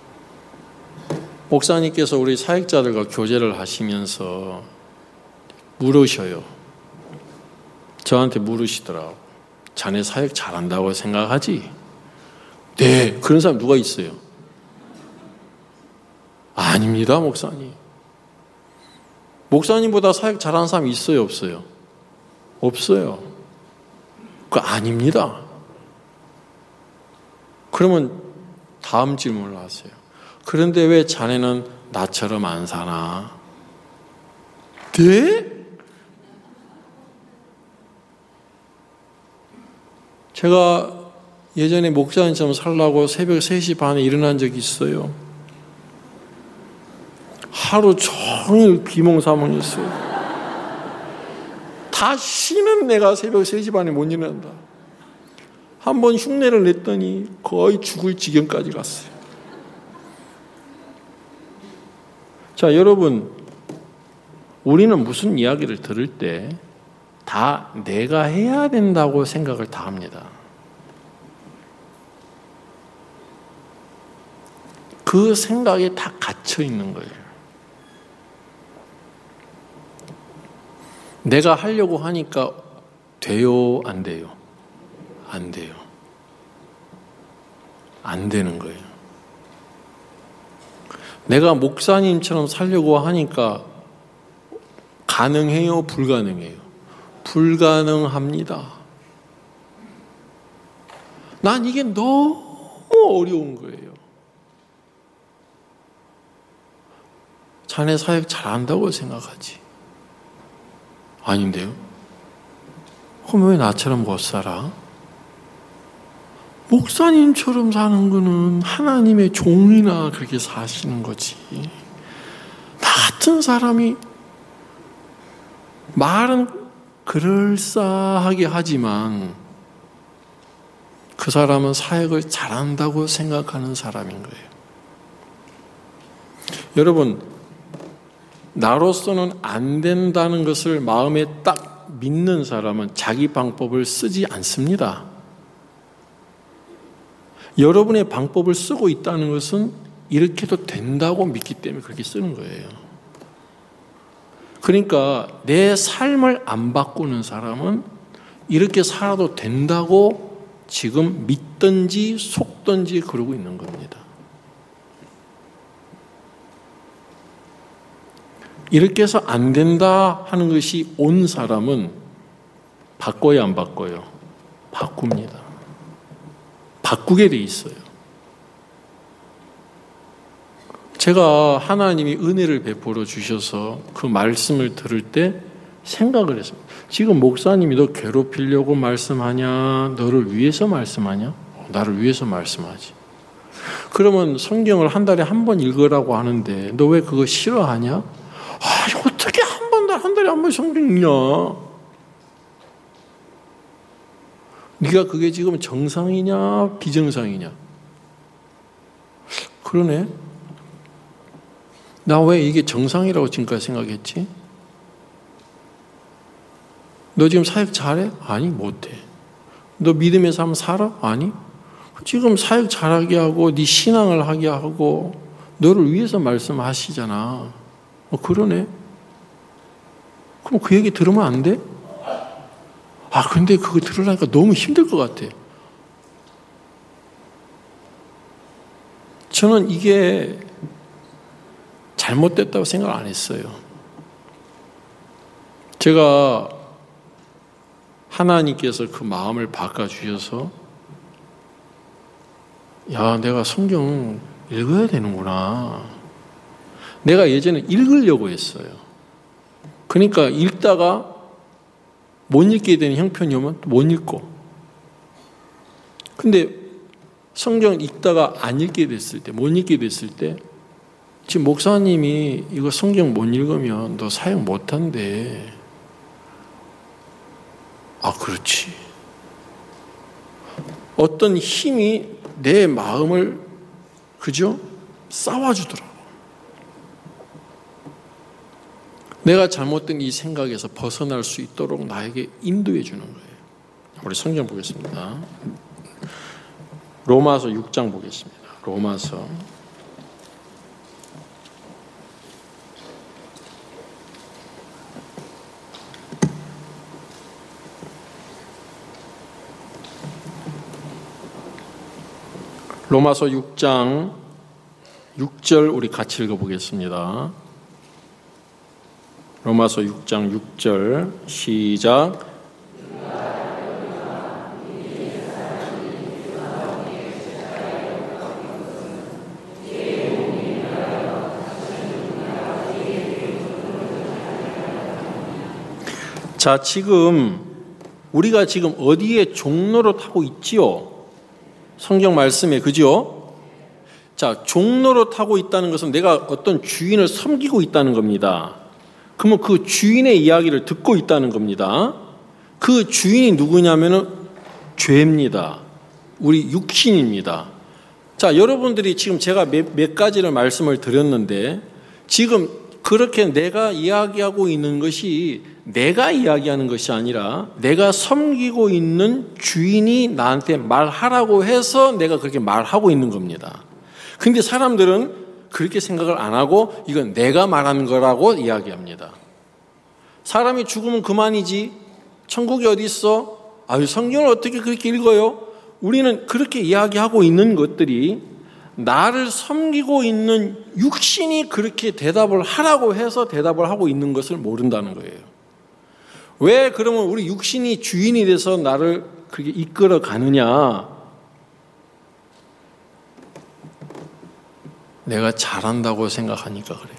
A: 목사님께서 우리 사역자들과 교제를 하시면서 물으셔요. 저한테 물으시더라고. 자네 사역 잘한다고 생각하지? 네. 그런 사람 누가 있어요? 아닙니다, 목사님. 목사님보다 사역 잘하는 사람이 있어요, 없어요? 없어요. 그거 아닙니다. 그러면 다음 질문을 하세요. 그런데 왜 자네는 나처럼 안 사나? 네? 제가 예전에 목사님처럼 살라고 새벽 세 시 반에 일어난 적이 있어요. 하루 종일 비몽사몽했어요. 다시는 내가 새벽 세 시 반에 못 일어난다. 한 번 흉내를 냈더니 거의 죽을 지경까지 갔어요. 자, 여러분, 우리는 무슨 이야기를 들을 때 다 내가 해야 된다고 생각을 다 합니다. 그 생각에 다 갇혀 있는 거예요. 내가 하려고 하니까 돼요, 안 돼요? 안 돼요. 안 되는 거예요. 내가 목사님처럼 살려고 하니까 가능해요, 불가능해요? 불가능합니다. 난 이게 너무 어려운 거예요. 자네 사역 잘한다고 생각하지. 아닌데요? 그럼 왜 나처럼 못 살아? 목사님처럼 사는 거는 하나님의 종이나 그렇게 사시는 거지. 나 같은 사람이 말은 그럴싸하게 하지만 그 사람은 사역을 잘한다고 생각하는 사람인 거예요. 여러분, 나로서는 안 된다는 것을 마음에 딱 믿는 사람은 자기 방법을 쓰지 않습니다. 여러분의 방법을 쓰고 있다는 것은 이렇게도 된다고 믿기 때문에 그렇게 쓰는 거예요. 그러니까 내 삶을 안 바꾸는 사람은 이렇게 살아도 된다고 지금 믿든지 속든지 그러고 있는 겁니다. 이렇게 해서 안 된다 하는 것이 온 사람은 바꿔야 안 바꿔요? 바꿉니다. 바꾸게 돼 있어요. 제가 하나님이 은혜를 베풀어 주셔서 그 말씀을 들을 때 생각을 했습니다. 지금 목사님이 너 괴롭히려고 말씀하냐? 너를 위해서 말씀하냐? 나를 위해서 말씀하지. 그러면 성경을 한 달에 한 번 읽으라고 하는데 너 왜 그거 싫어하냐? 아, 어떻게 한 번, 한 달에 한 번 성경 읽냐? 네가 그게 지금 정상이냐 비정상이냐? 그러네. 나 왜 이게 정상이라고 지금까지 생각했지? 너 지금 사역 잘해? 아니, 못해. 너 믿음의 삶 살아? 아니. 지금 사역 잘하게 하고 네 신앙을 하게 하고 너를 위해서 말씀하시잖아. 어, 그러네. 그럼 그 얘기 들으면 안 돼? 아, 근데 그거 들으려니까 너무 힘들 것 같아. 저는 이게 잘못됐다고 생각 안 했어요. 제가 하나님께서 그 마음을 바꿔주셔서 야, 내가 성경 읽어야 되는구나. 내가 예전에 읽으려고 했어요. 그러니까 읽다가 못 읽게 되는 형편이 오면 못 읽고. 근데 성경 읽다가 안 읽게 됐을 때, 못 읽게 됐을 때 지금 목사님이 이거 성경 못 읽으면 너 사역 못 한대. 아, 그렇지. 어떤 힘이 내 마음을, 그죠? 싸워주더라고. 내가 잘못된 이 생각에서 벗어날 수 있도록 나에게 인도해 주는 거예요. 우리 성경 보겠습니다. 로마서 육 장 보겠습니다. 로마서 로마서 육 장 육 절 우리 같이 읽어보겠습니다. 로마서 육 장 육 절 시작. 자, 지금 우리가 지금 어디에 종로로 타고 있지요? 성경 말씀에, 그죠? 자, 종로로 타고 있다는 것은 내가 어떤 주인을 섬기고 있다는 겁니다. 그러면 그 주인의 이야기를 듣고 있다는 겁니다. 그 주인이 누구냐면은 죄입니다. 우리 육신입니다. 자, 여러분들이 지금 제가 몇, 몇 가지를 말씀을 드렸는데 지금 그렇게 내가 이야기하고 있는 것이 내가 이야기하는 것이 아니라 내가 섬기고 있는 주인이 나한테 말하라고 해서 내가 그렇게 말하고 있는 겁니다. 근데 사람들은 그렇게 생각을 안 하고 이건 내가 말하는 거라고 이야기합니다. 사람이 죽으면 그만이지. 천국이 어디 있어? 아유, 성경을 어떻게 그렇게 읽어요? 우리는 그렇게 이야기하고 있는 것들이 나를 섬기고 있는 육신이 그렇게 대답을 하라고 해서 대답을 하고 있는 것을 모른다는 거예요. 왜 그러면 우리 육신이 주인이 돼서 나를 그렇게 이끌어 가느냐? 내가 잘한다고 생각하니까 그래요.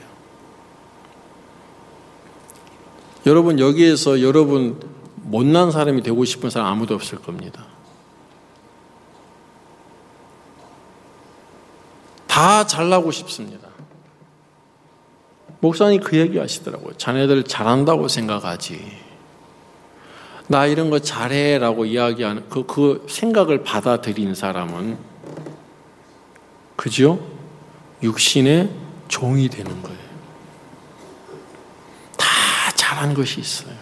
A: 여러분, 여기에서 여러분 못난 사람이 되고 싶은 사람 아무도 없을 겁니다. 다 잘나고 싶습니다. 목사님 그 얘기 하시더라고요. 자네들 잘한다고 생각하지. 나 이런 거 잘해라고 이야기하는 그, 그 생각을 받아들인 사람은 그죠? 육신의 종이 되는 거예요. 다 잘한 것이 있어요.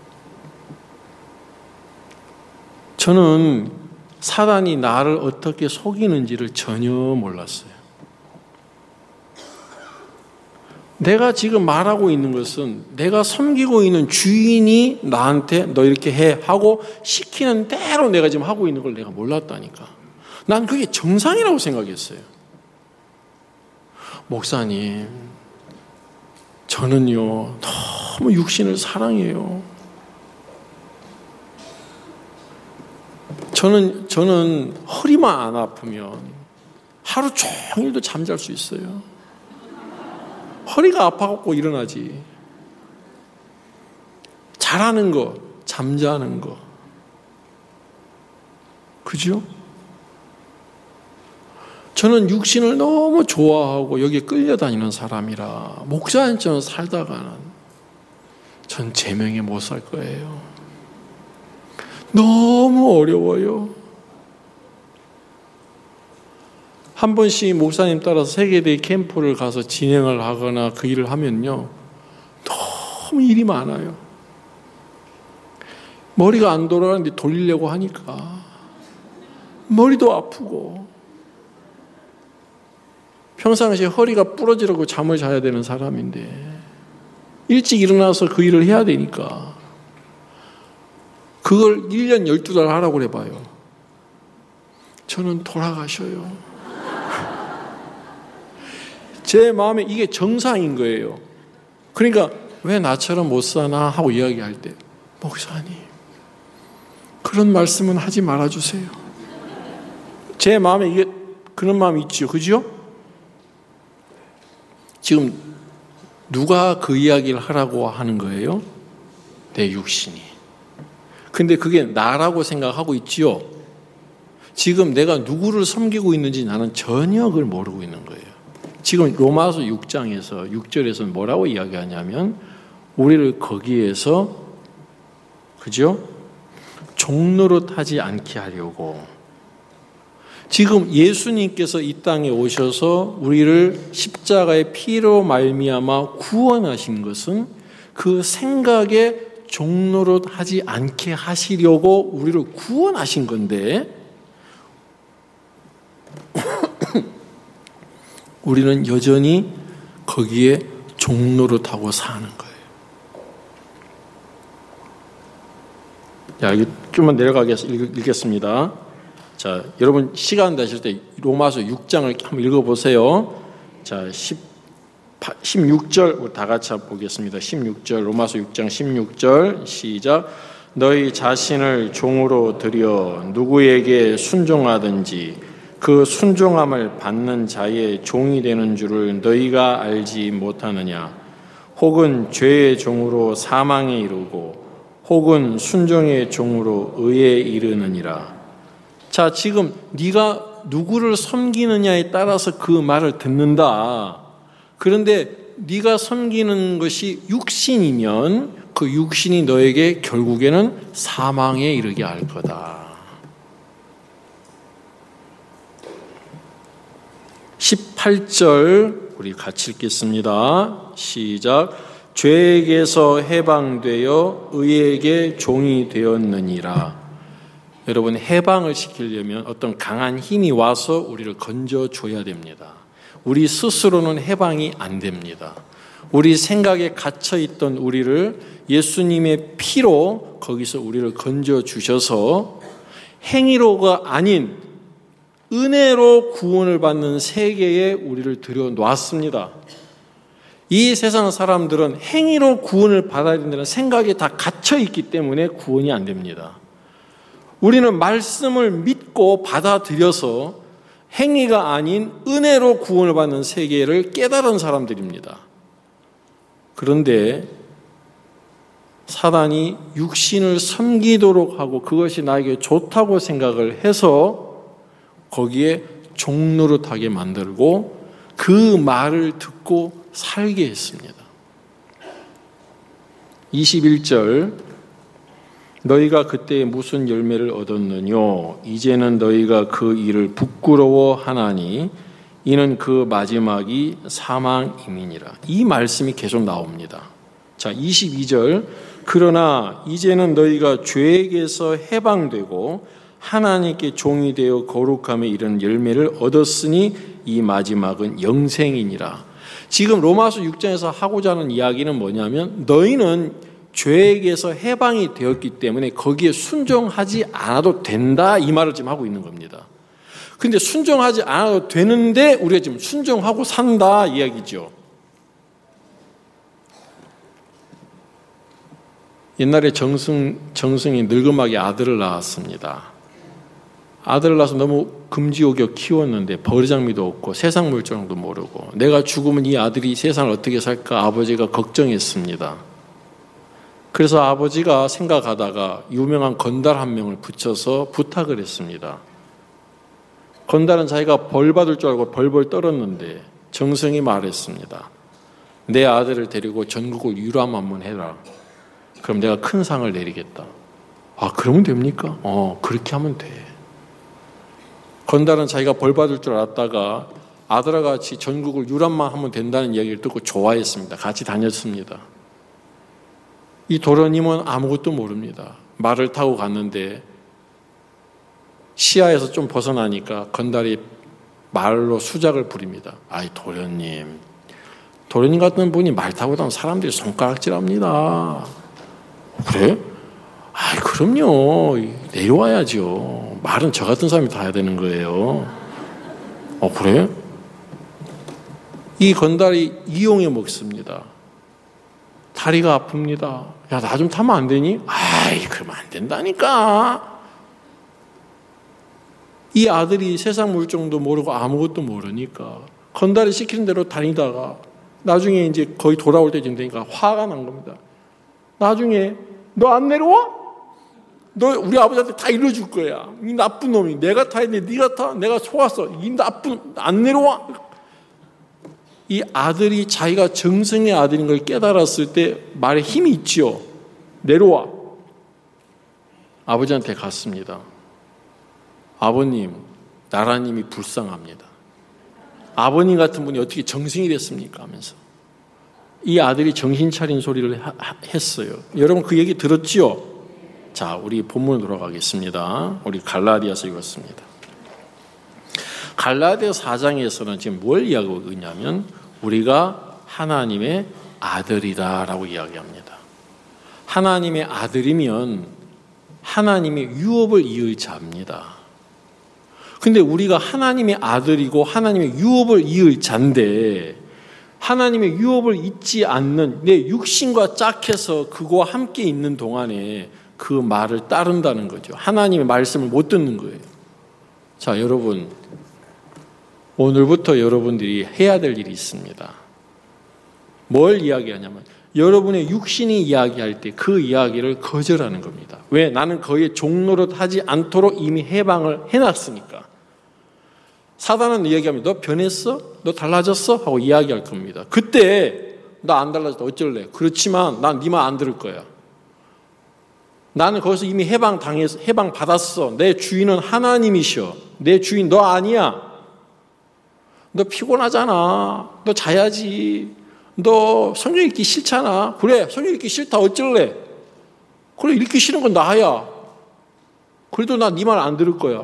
A: 저는 사단이 나를 어떻게 속이는지를 전혀 몰랐어요. 내가 지금 말하고 있는 것은 내가 섬기고 있는 주인이 나한테 너 이렇게 해 하고 시키는 대로 내가 지금 하고 있는 걸 내가 몰랐다니까. 난 그게 정상이라고 생각했어요. 목사님, 저는요 너무 육신을 사랑해요. 저는 저는 허리만 안 아프면 하루 종일도 잠잘 수 있어요. 허리가 아파갖고 일어나지. 잘하는 거, 잠자는 거. 그죠? 저는 육신을 너무 좋아하고 여기에 끌려다니는 사람이라 목사님처럼 살다가는 전 제명에 못 살 거예요. 너무 어려워요. 한 번씩 목사님 따라서 세계대회 캠프를 가서 진행을 하거나 그 일을 하면요 너무 일이 많아요. 머리가 안 돌아가는데 돌리려고 하니까 머리도 아프고 평상시에 허리가 부러지려고 잠을 자야 되는 사람인데 일찍 일어나서 그 일을 해야 되니까 그걸 일 년 열두 달 하라고 그래봐요. 저는 돌아가셔요. 제 마음에 이게 정상인 거예요. 그러니까 왜 나처럼 못 사나 하고 이야기할 때 목사님 그런 말씀은 하지 말아주세요. 제 마음에 이게 그런 마음이 있죠. 그죠? 지금 누가 그 이야기를 하라고 하는 거예요? 내 육신이. 근데 그게 나라고 생각하고 있지요. 지금 내가 누구를 섬기고 있는지 나는 전혀 그걸 모르고 있는 거예요. 지금 로마서 육 장에서 육 절에서 뭐라고 이야기하냐면 우리를 거기에서 그죠? 종노릇 하지 않게 하려고 지금 예수님께서 이 땅에 오셔서 우리를 십자가의 피로 말미암아 구원하신 것은 그 생각에 종노릇 하지 않게 하시려고 우리를 구원하신 건데 우리는 여전히 거기에 종노릇하고 사는 거예요. 자, 이거 좀만 내려가겠습니다. 자, 여러분 시간 되실 때 로마서 육 장을 한번 읽어보세요. 자, 십육 절 우리 다 같이 보겠습니다. 십육 절 로마서 육 장 십육 절 시작. 너희 자신을 종으로 들여 누구에게 순종하든지 그 순종함을 받는 자의 종이 되는 줄을 너희가 알지 못하느냐. 혹은 죄의 종으로 사망에 이르고 혹은 순종의 종으로 의에 이르느니라. 자, 지금 네가 누구를 섬기느냐에 따라서 그 말을 듣는다. 그런데 네가 섬기는 것이 육신이면 그 육신이 너에게 결국에는 사망에 이르게 할 거다. 십팔 절 우리 같이 읽겠습니다. 시작. 죄에게서 해방되어 의에게 종이 되었느니라. 여러분, 해방을 시키려면 어떤 강한 힘이 와서 우리를 건져줘야 됩니다. 우리 스스로는 해방이 안 됩니다. 우리 생각에 갇혀있던 우리를 예수님의 피로 거기서 우리를 건져주셔서 행위로가 아닌 은혜로 구원을 받는 세계에 우리를 들여놓았습니다. 이 세상 사람들은 행위로 구원을 받아야 된다는 생각에 다 갇혀있기 때문에 구원이 안 됩니다. 우리는 말씀을 믿고 받아들여서 행위가 아닌 은혜로 구원을 받는 세계를 깨달은 사람들입니다. 그런데 사단이 육신을 섬기도록 하고 그것이 나에게 좋다고 생각을 해서 거기에 종노릇하게 만들고 그 말을 듣고 살게 했습니다. 이십일 절 너희가 그때 무슨 열매를 얻었느뇨? 이제는 너희가 그 일을 부끄러워하나니 이는 그 마지막이 사망임이니라. 이 말씀이 계속 나옵니다. 자, 이십이 절 그러나 이제는 너희가 죄에게서 해방되고 하나님께 종이 되어 거룩함에 이른 열매를 얻었으니 이 마지막은 영생이니라. 지금 로마서 육 장에서 하고자 하는 이야기는 뭐냐면 너희는 죄에게서 해방이 되었기 때문에 거기에 순종하지 않아도 된다, 이 말을 지금 하고 있는 겁니다. 근데 순종하지 않아도 되는데 우리가 지금 순종하고 산다 이야기죠. 옛날에 정승, 정승이 늙음하게 아들을 낳았습니다. 아들을 낳아서 너무 금지옥여 키웠는데 버르장미도 없고 세상 물정도 모르고 내가 죽으면 이 아들이 세상을 어떻게 살까 아버지가 걱정했습니다. 그래서 아버지가 생각하다가 유명한 건달 한 명을 붙여서 부탁을 했습니다. 건달은 자기가 벌 받을 줄 알고 벌벌 떨었는데 정승이 말했습니다. 내 아들을 데리고 전국을 유람 한번 해라. 그럼 내가 큰 상을 내리겠다. 아, 그러면 됩니까? 어, 그렇게 하면 돼. 건달은 자기가 벌 받을 줄 알았다가 아들과 같이 전국을 유람만 하면 된다는 이야기를 듣고 좋아했습니다. 같이 다녔습니다. 이 도련님은 아무것도 모릅니다. 말을 타고 갔는데 시야에서 좀 벗어나니까 건달이 말로 수작을 부립니다. 아이 도련님, 도련님 같은 분이 말 타고 다니면 사람들이 손가락질합니다. 그래? 아이 그럼요. 내려와야죠. 말은 저 같은 사람이 타야 되는 거예요. 어 그래? 이 건달이 이용해 먹습니다. 다리가 아픕니다. 야, 나 좀 타면 안 되니? 아이, 그러면 안 된다니까. 이 아들이 세상 물정도 모르고 아무것도 모르니까 건달이 시키는 대로 다니다가 나중에 이제 거의 돌아올 때쯤 되니까 화가 난 겁니다. 나중에 너 안 내려와? 너 우리 아버지한테 다 일러줄 거야. 이 나쁜 놈이. 내가 타야 돼. 네가 타. 내가 속았어. 이 나쁜 안 내려와? 이 아들이 자기가 정승의 아들인 걸 깨달았을 때 말에 힘이 있지요. 내려와. 아버지한테 갔습니다. 아버님, 나라님이 불쌍합니다. 아버님 같은 분이 어떻게 정승이 됐습니까? 하면서 이 아들이 정신 차린 소리를 하, 했어요. 여러분 그 얘기 들었지요? 자, 우리 본문으로 돌아가겠습니다. 우리 갈라디아서 읽었습니다. 갈라디아 사 장에서는 지금 뭘 이야기하고 있냐면 우리가 하나님의 아들이다라고 이야기합니다. 하나님의 아들이면 하나님의 유업을 이을 자입니다. 근데 우리가 하나님의 아들이고 하나님의 유업을 이을 자인데 하나님의 유업을 잊지 않는 내 육신과 짝해서 그거와 함께 있는 동안에 그 말을 따른다는 거죠. 하나님의 말씀을 못 듣는 거예요. 자, 여러분, 오늘부터 여러분들이 해야 될 일이 있습니다. 뭘 이야기하냐면 여러분의 육신이 이야기할 때 그 이야기를 거절하는 겁니다. 왜? 나는 거기에 종노릇 하지 않도록 이미 해방을 해놨으니까. 사단은 이야기하면 너 변했어? 너 달라졌어? 하고 이야기할 겁니다. 그때 나 안 달라졌다 어쩔래? 그렇지만 난 네 말 안 들을 거야. 나는 거기서 이미 해방 당해서 해방 받았어. 내 주인은 하나님이셔. 내 주인 너 아니야. 너 피곤하잖아. 너 자야지. 너 성경 읽기 싫잖아. 그래, 성경 읽기 싫다 어쩔래? 그래, 읽기 싫은 건 나야. 그래도 나 네 말 안 들을 거야.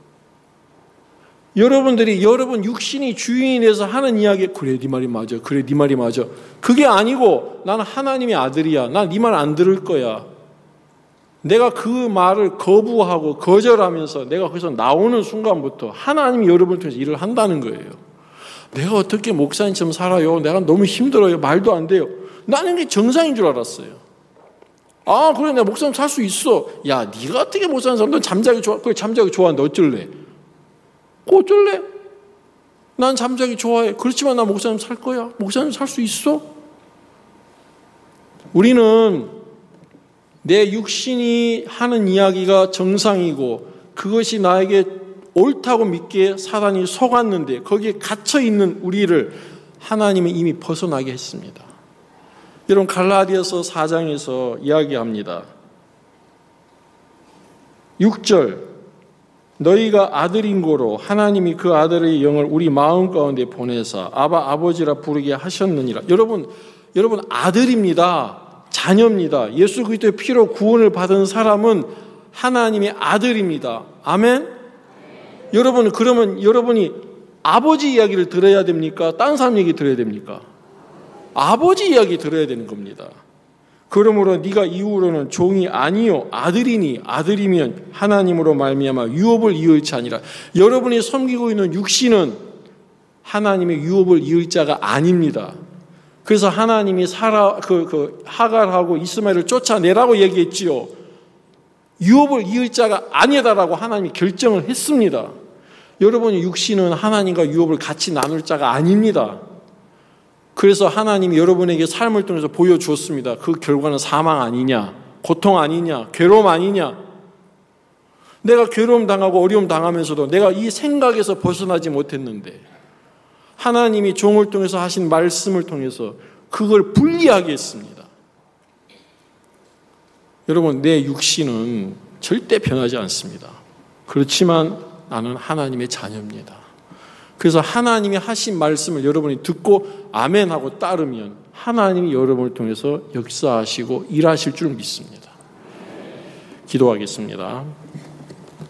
A: 여러분들이 여러분 육신이 주인이 돼서 하는 이야기, 그래 네 말이 맞아. 그래 네 말이 맞아. 그게 아니고 나는 하나님의 아들이야. 나 네 말 안 들을 거야. 내가 그 말을 거부하고 거절하면서 내가 거기서 나오는 순간부터 하나님이 여러분을 통해서 일을 한다는 거예요. 내가 어떻게 목사님처럼 살아요? 내가 너무 힘들어요. 말도 안 돼요. 나는 그게 정상인 줄 알았어요. 아, 그래 내가 목사님 살 수 있어. 야, 네가 어떻게 목사님 살아? 넌 잠자기 좋아. 그래 잠자기 좋아하는데 어쩔래? 어쩔래? 난 잠자기 좋아해. 그렇지만 나 목사님 살 거야. 목사님 살 수 있어? 우리는 내 육신이 하는 이야기가 정상이고 그것이 나에게 옳다고 믿기에 사단이 속았는데 거기에 갇혀있는 우리를 하나님이 이미 벗어나게 했습니다. 여러분 갈라디아서 사 장에서 이야기합니다. 육 절 너희가 아들인 고로 하나님이 그 아들의 영을 우리 마음 가운데 보내사 아바 아버지라 부르게 하셨느니라. 여러분 여러분 아들입니다. 자녀입니다. 예수 그리스도의 피로 구원을 받은 사람은 하나님의 아들입니다. 아멘? 네. 여러분 그러면 여러분이 아버지 이야기를 들어야 됩니까? 다른 사람 얘기 들어야 됩니까? 아버지 이야기 들어야 되는 겁니다. 그러므로 네가 이후로는 종이 아니요 아들이니 아들이면 하나님으로 말미암아 유업을 이을 자니라. 여러분이 섬기고 있는 육신은 하나님의 유업을 이을 자가 아닙니다. 그래서 하나님이 사라 그, 그 하갈하고 이스마엘을 쫓아내라고 얘기했지요. 유업을 이을 자가 아니다라고 하나님이 결정을 했습니다. 여러분의 육신은 하나님과 유업을 같이 나눌 자가 아닙니다. 그래서 하나님이 여러분에게 삶을 통해서 보여주었습니다. 그 결과는 사망 아니냐, 고통 아니냐, 괴로움 아니냐. 내가 괴로움 당하고 어려움 당하면서도 내가 이 생각에서 벗어나지 못했는데 하나님이 종을 통해서 하신 말씀을 통해서 그걸 분리하게 했습니다. 여러분 내 육신은 절대 변하지 않습니다. 그렇지만 나는 하나님의 자녀입니다. 그래서 하나님이 하신 말씀을 여러분이 듣고 아멘하고 따르면 하나님이 여러분을 통해서 역사하시고 일하실 줄 믿습니다. 기도하겠습니다.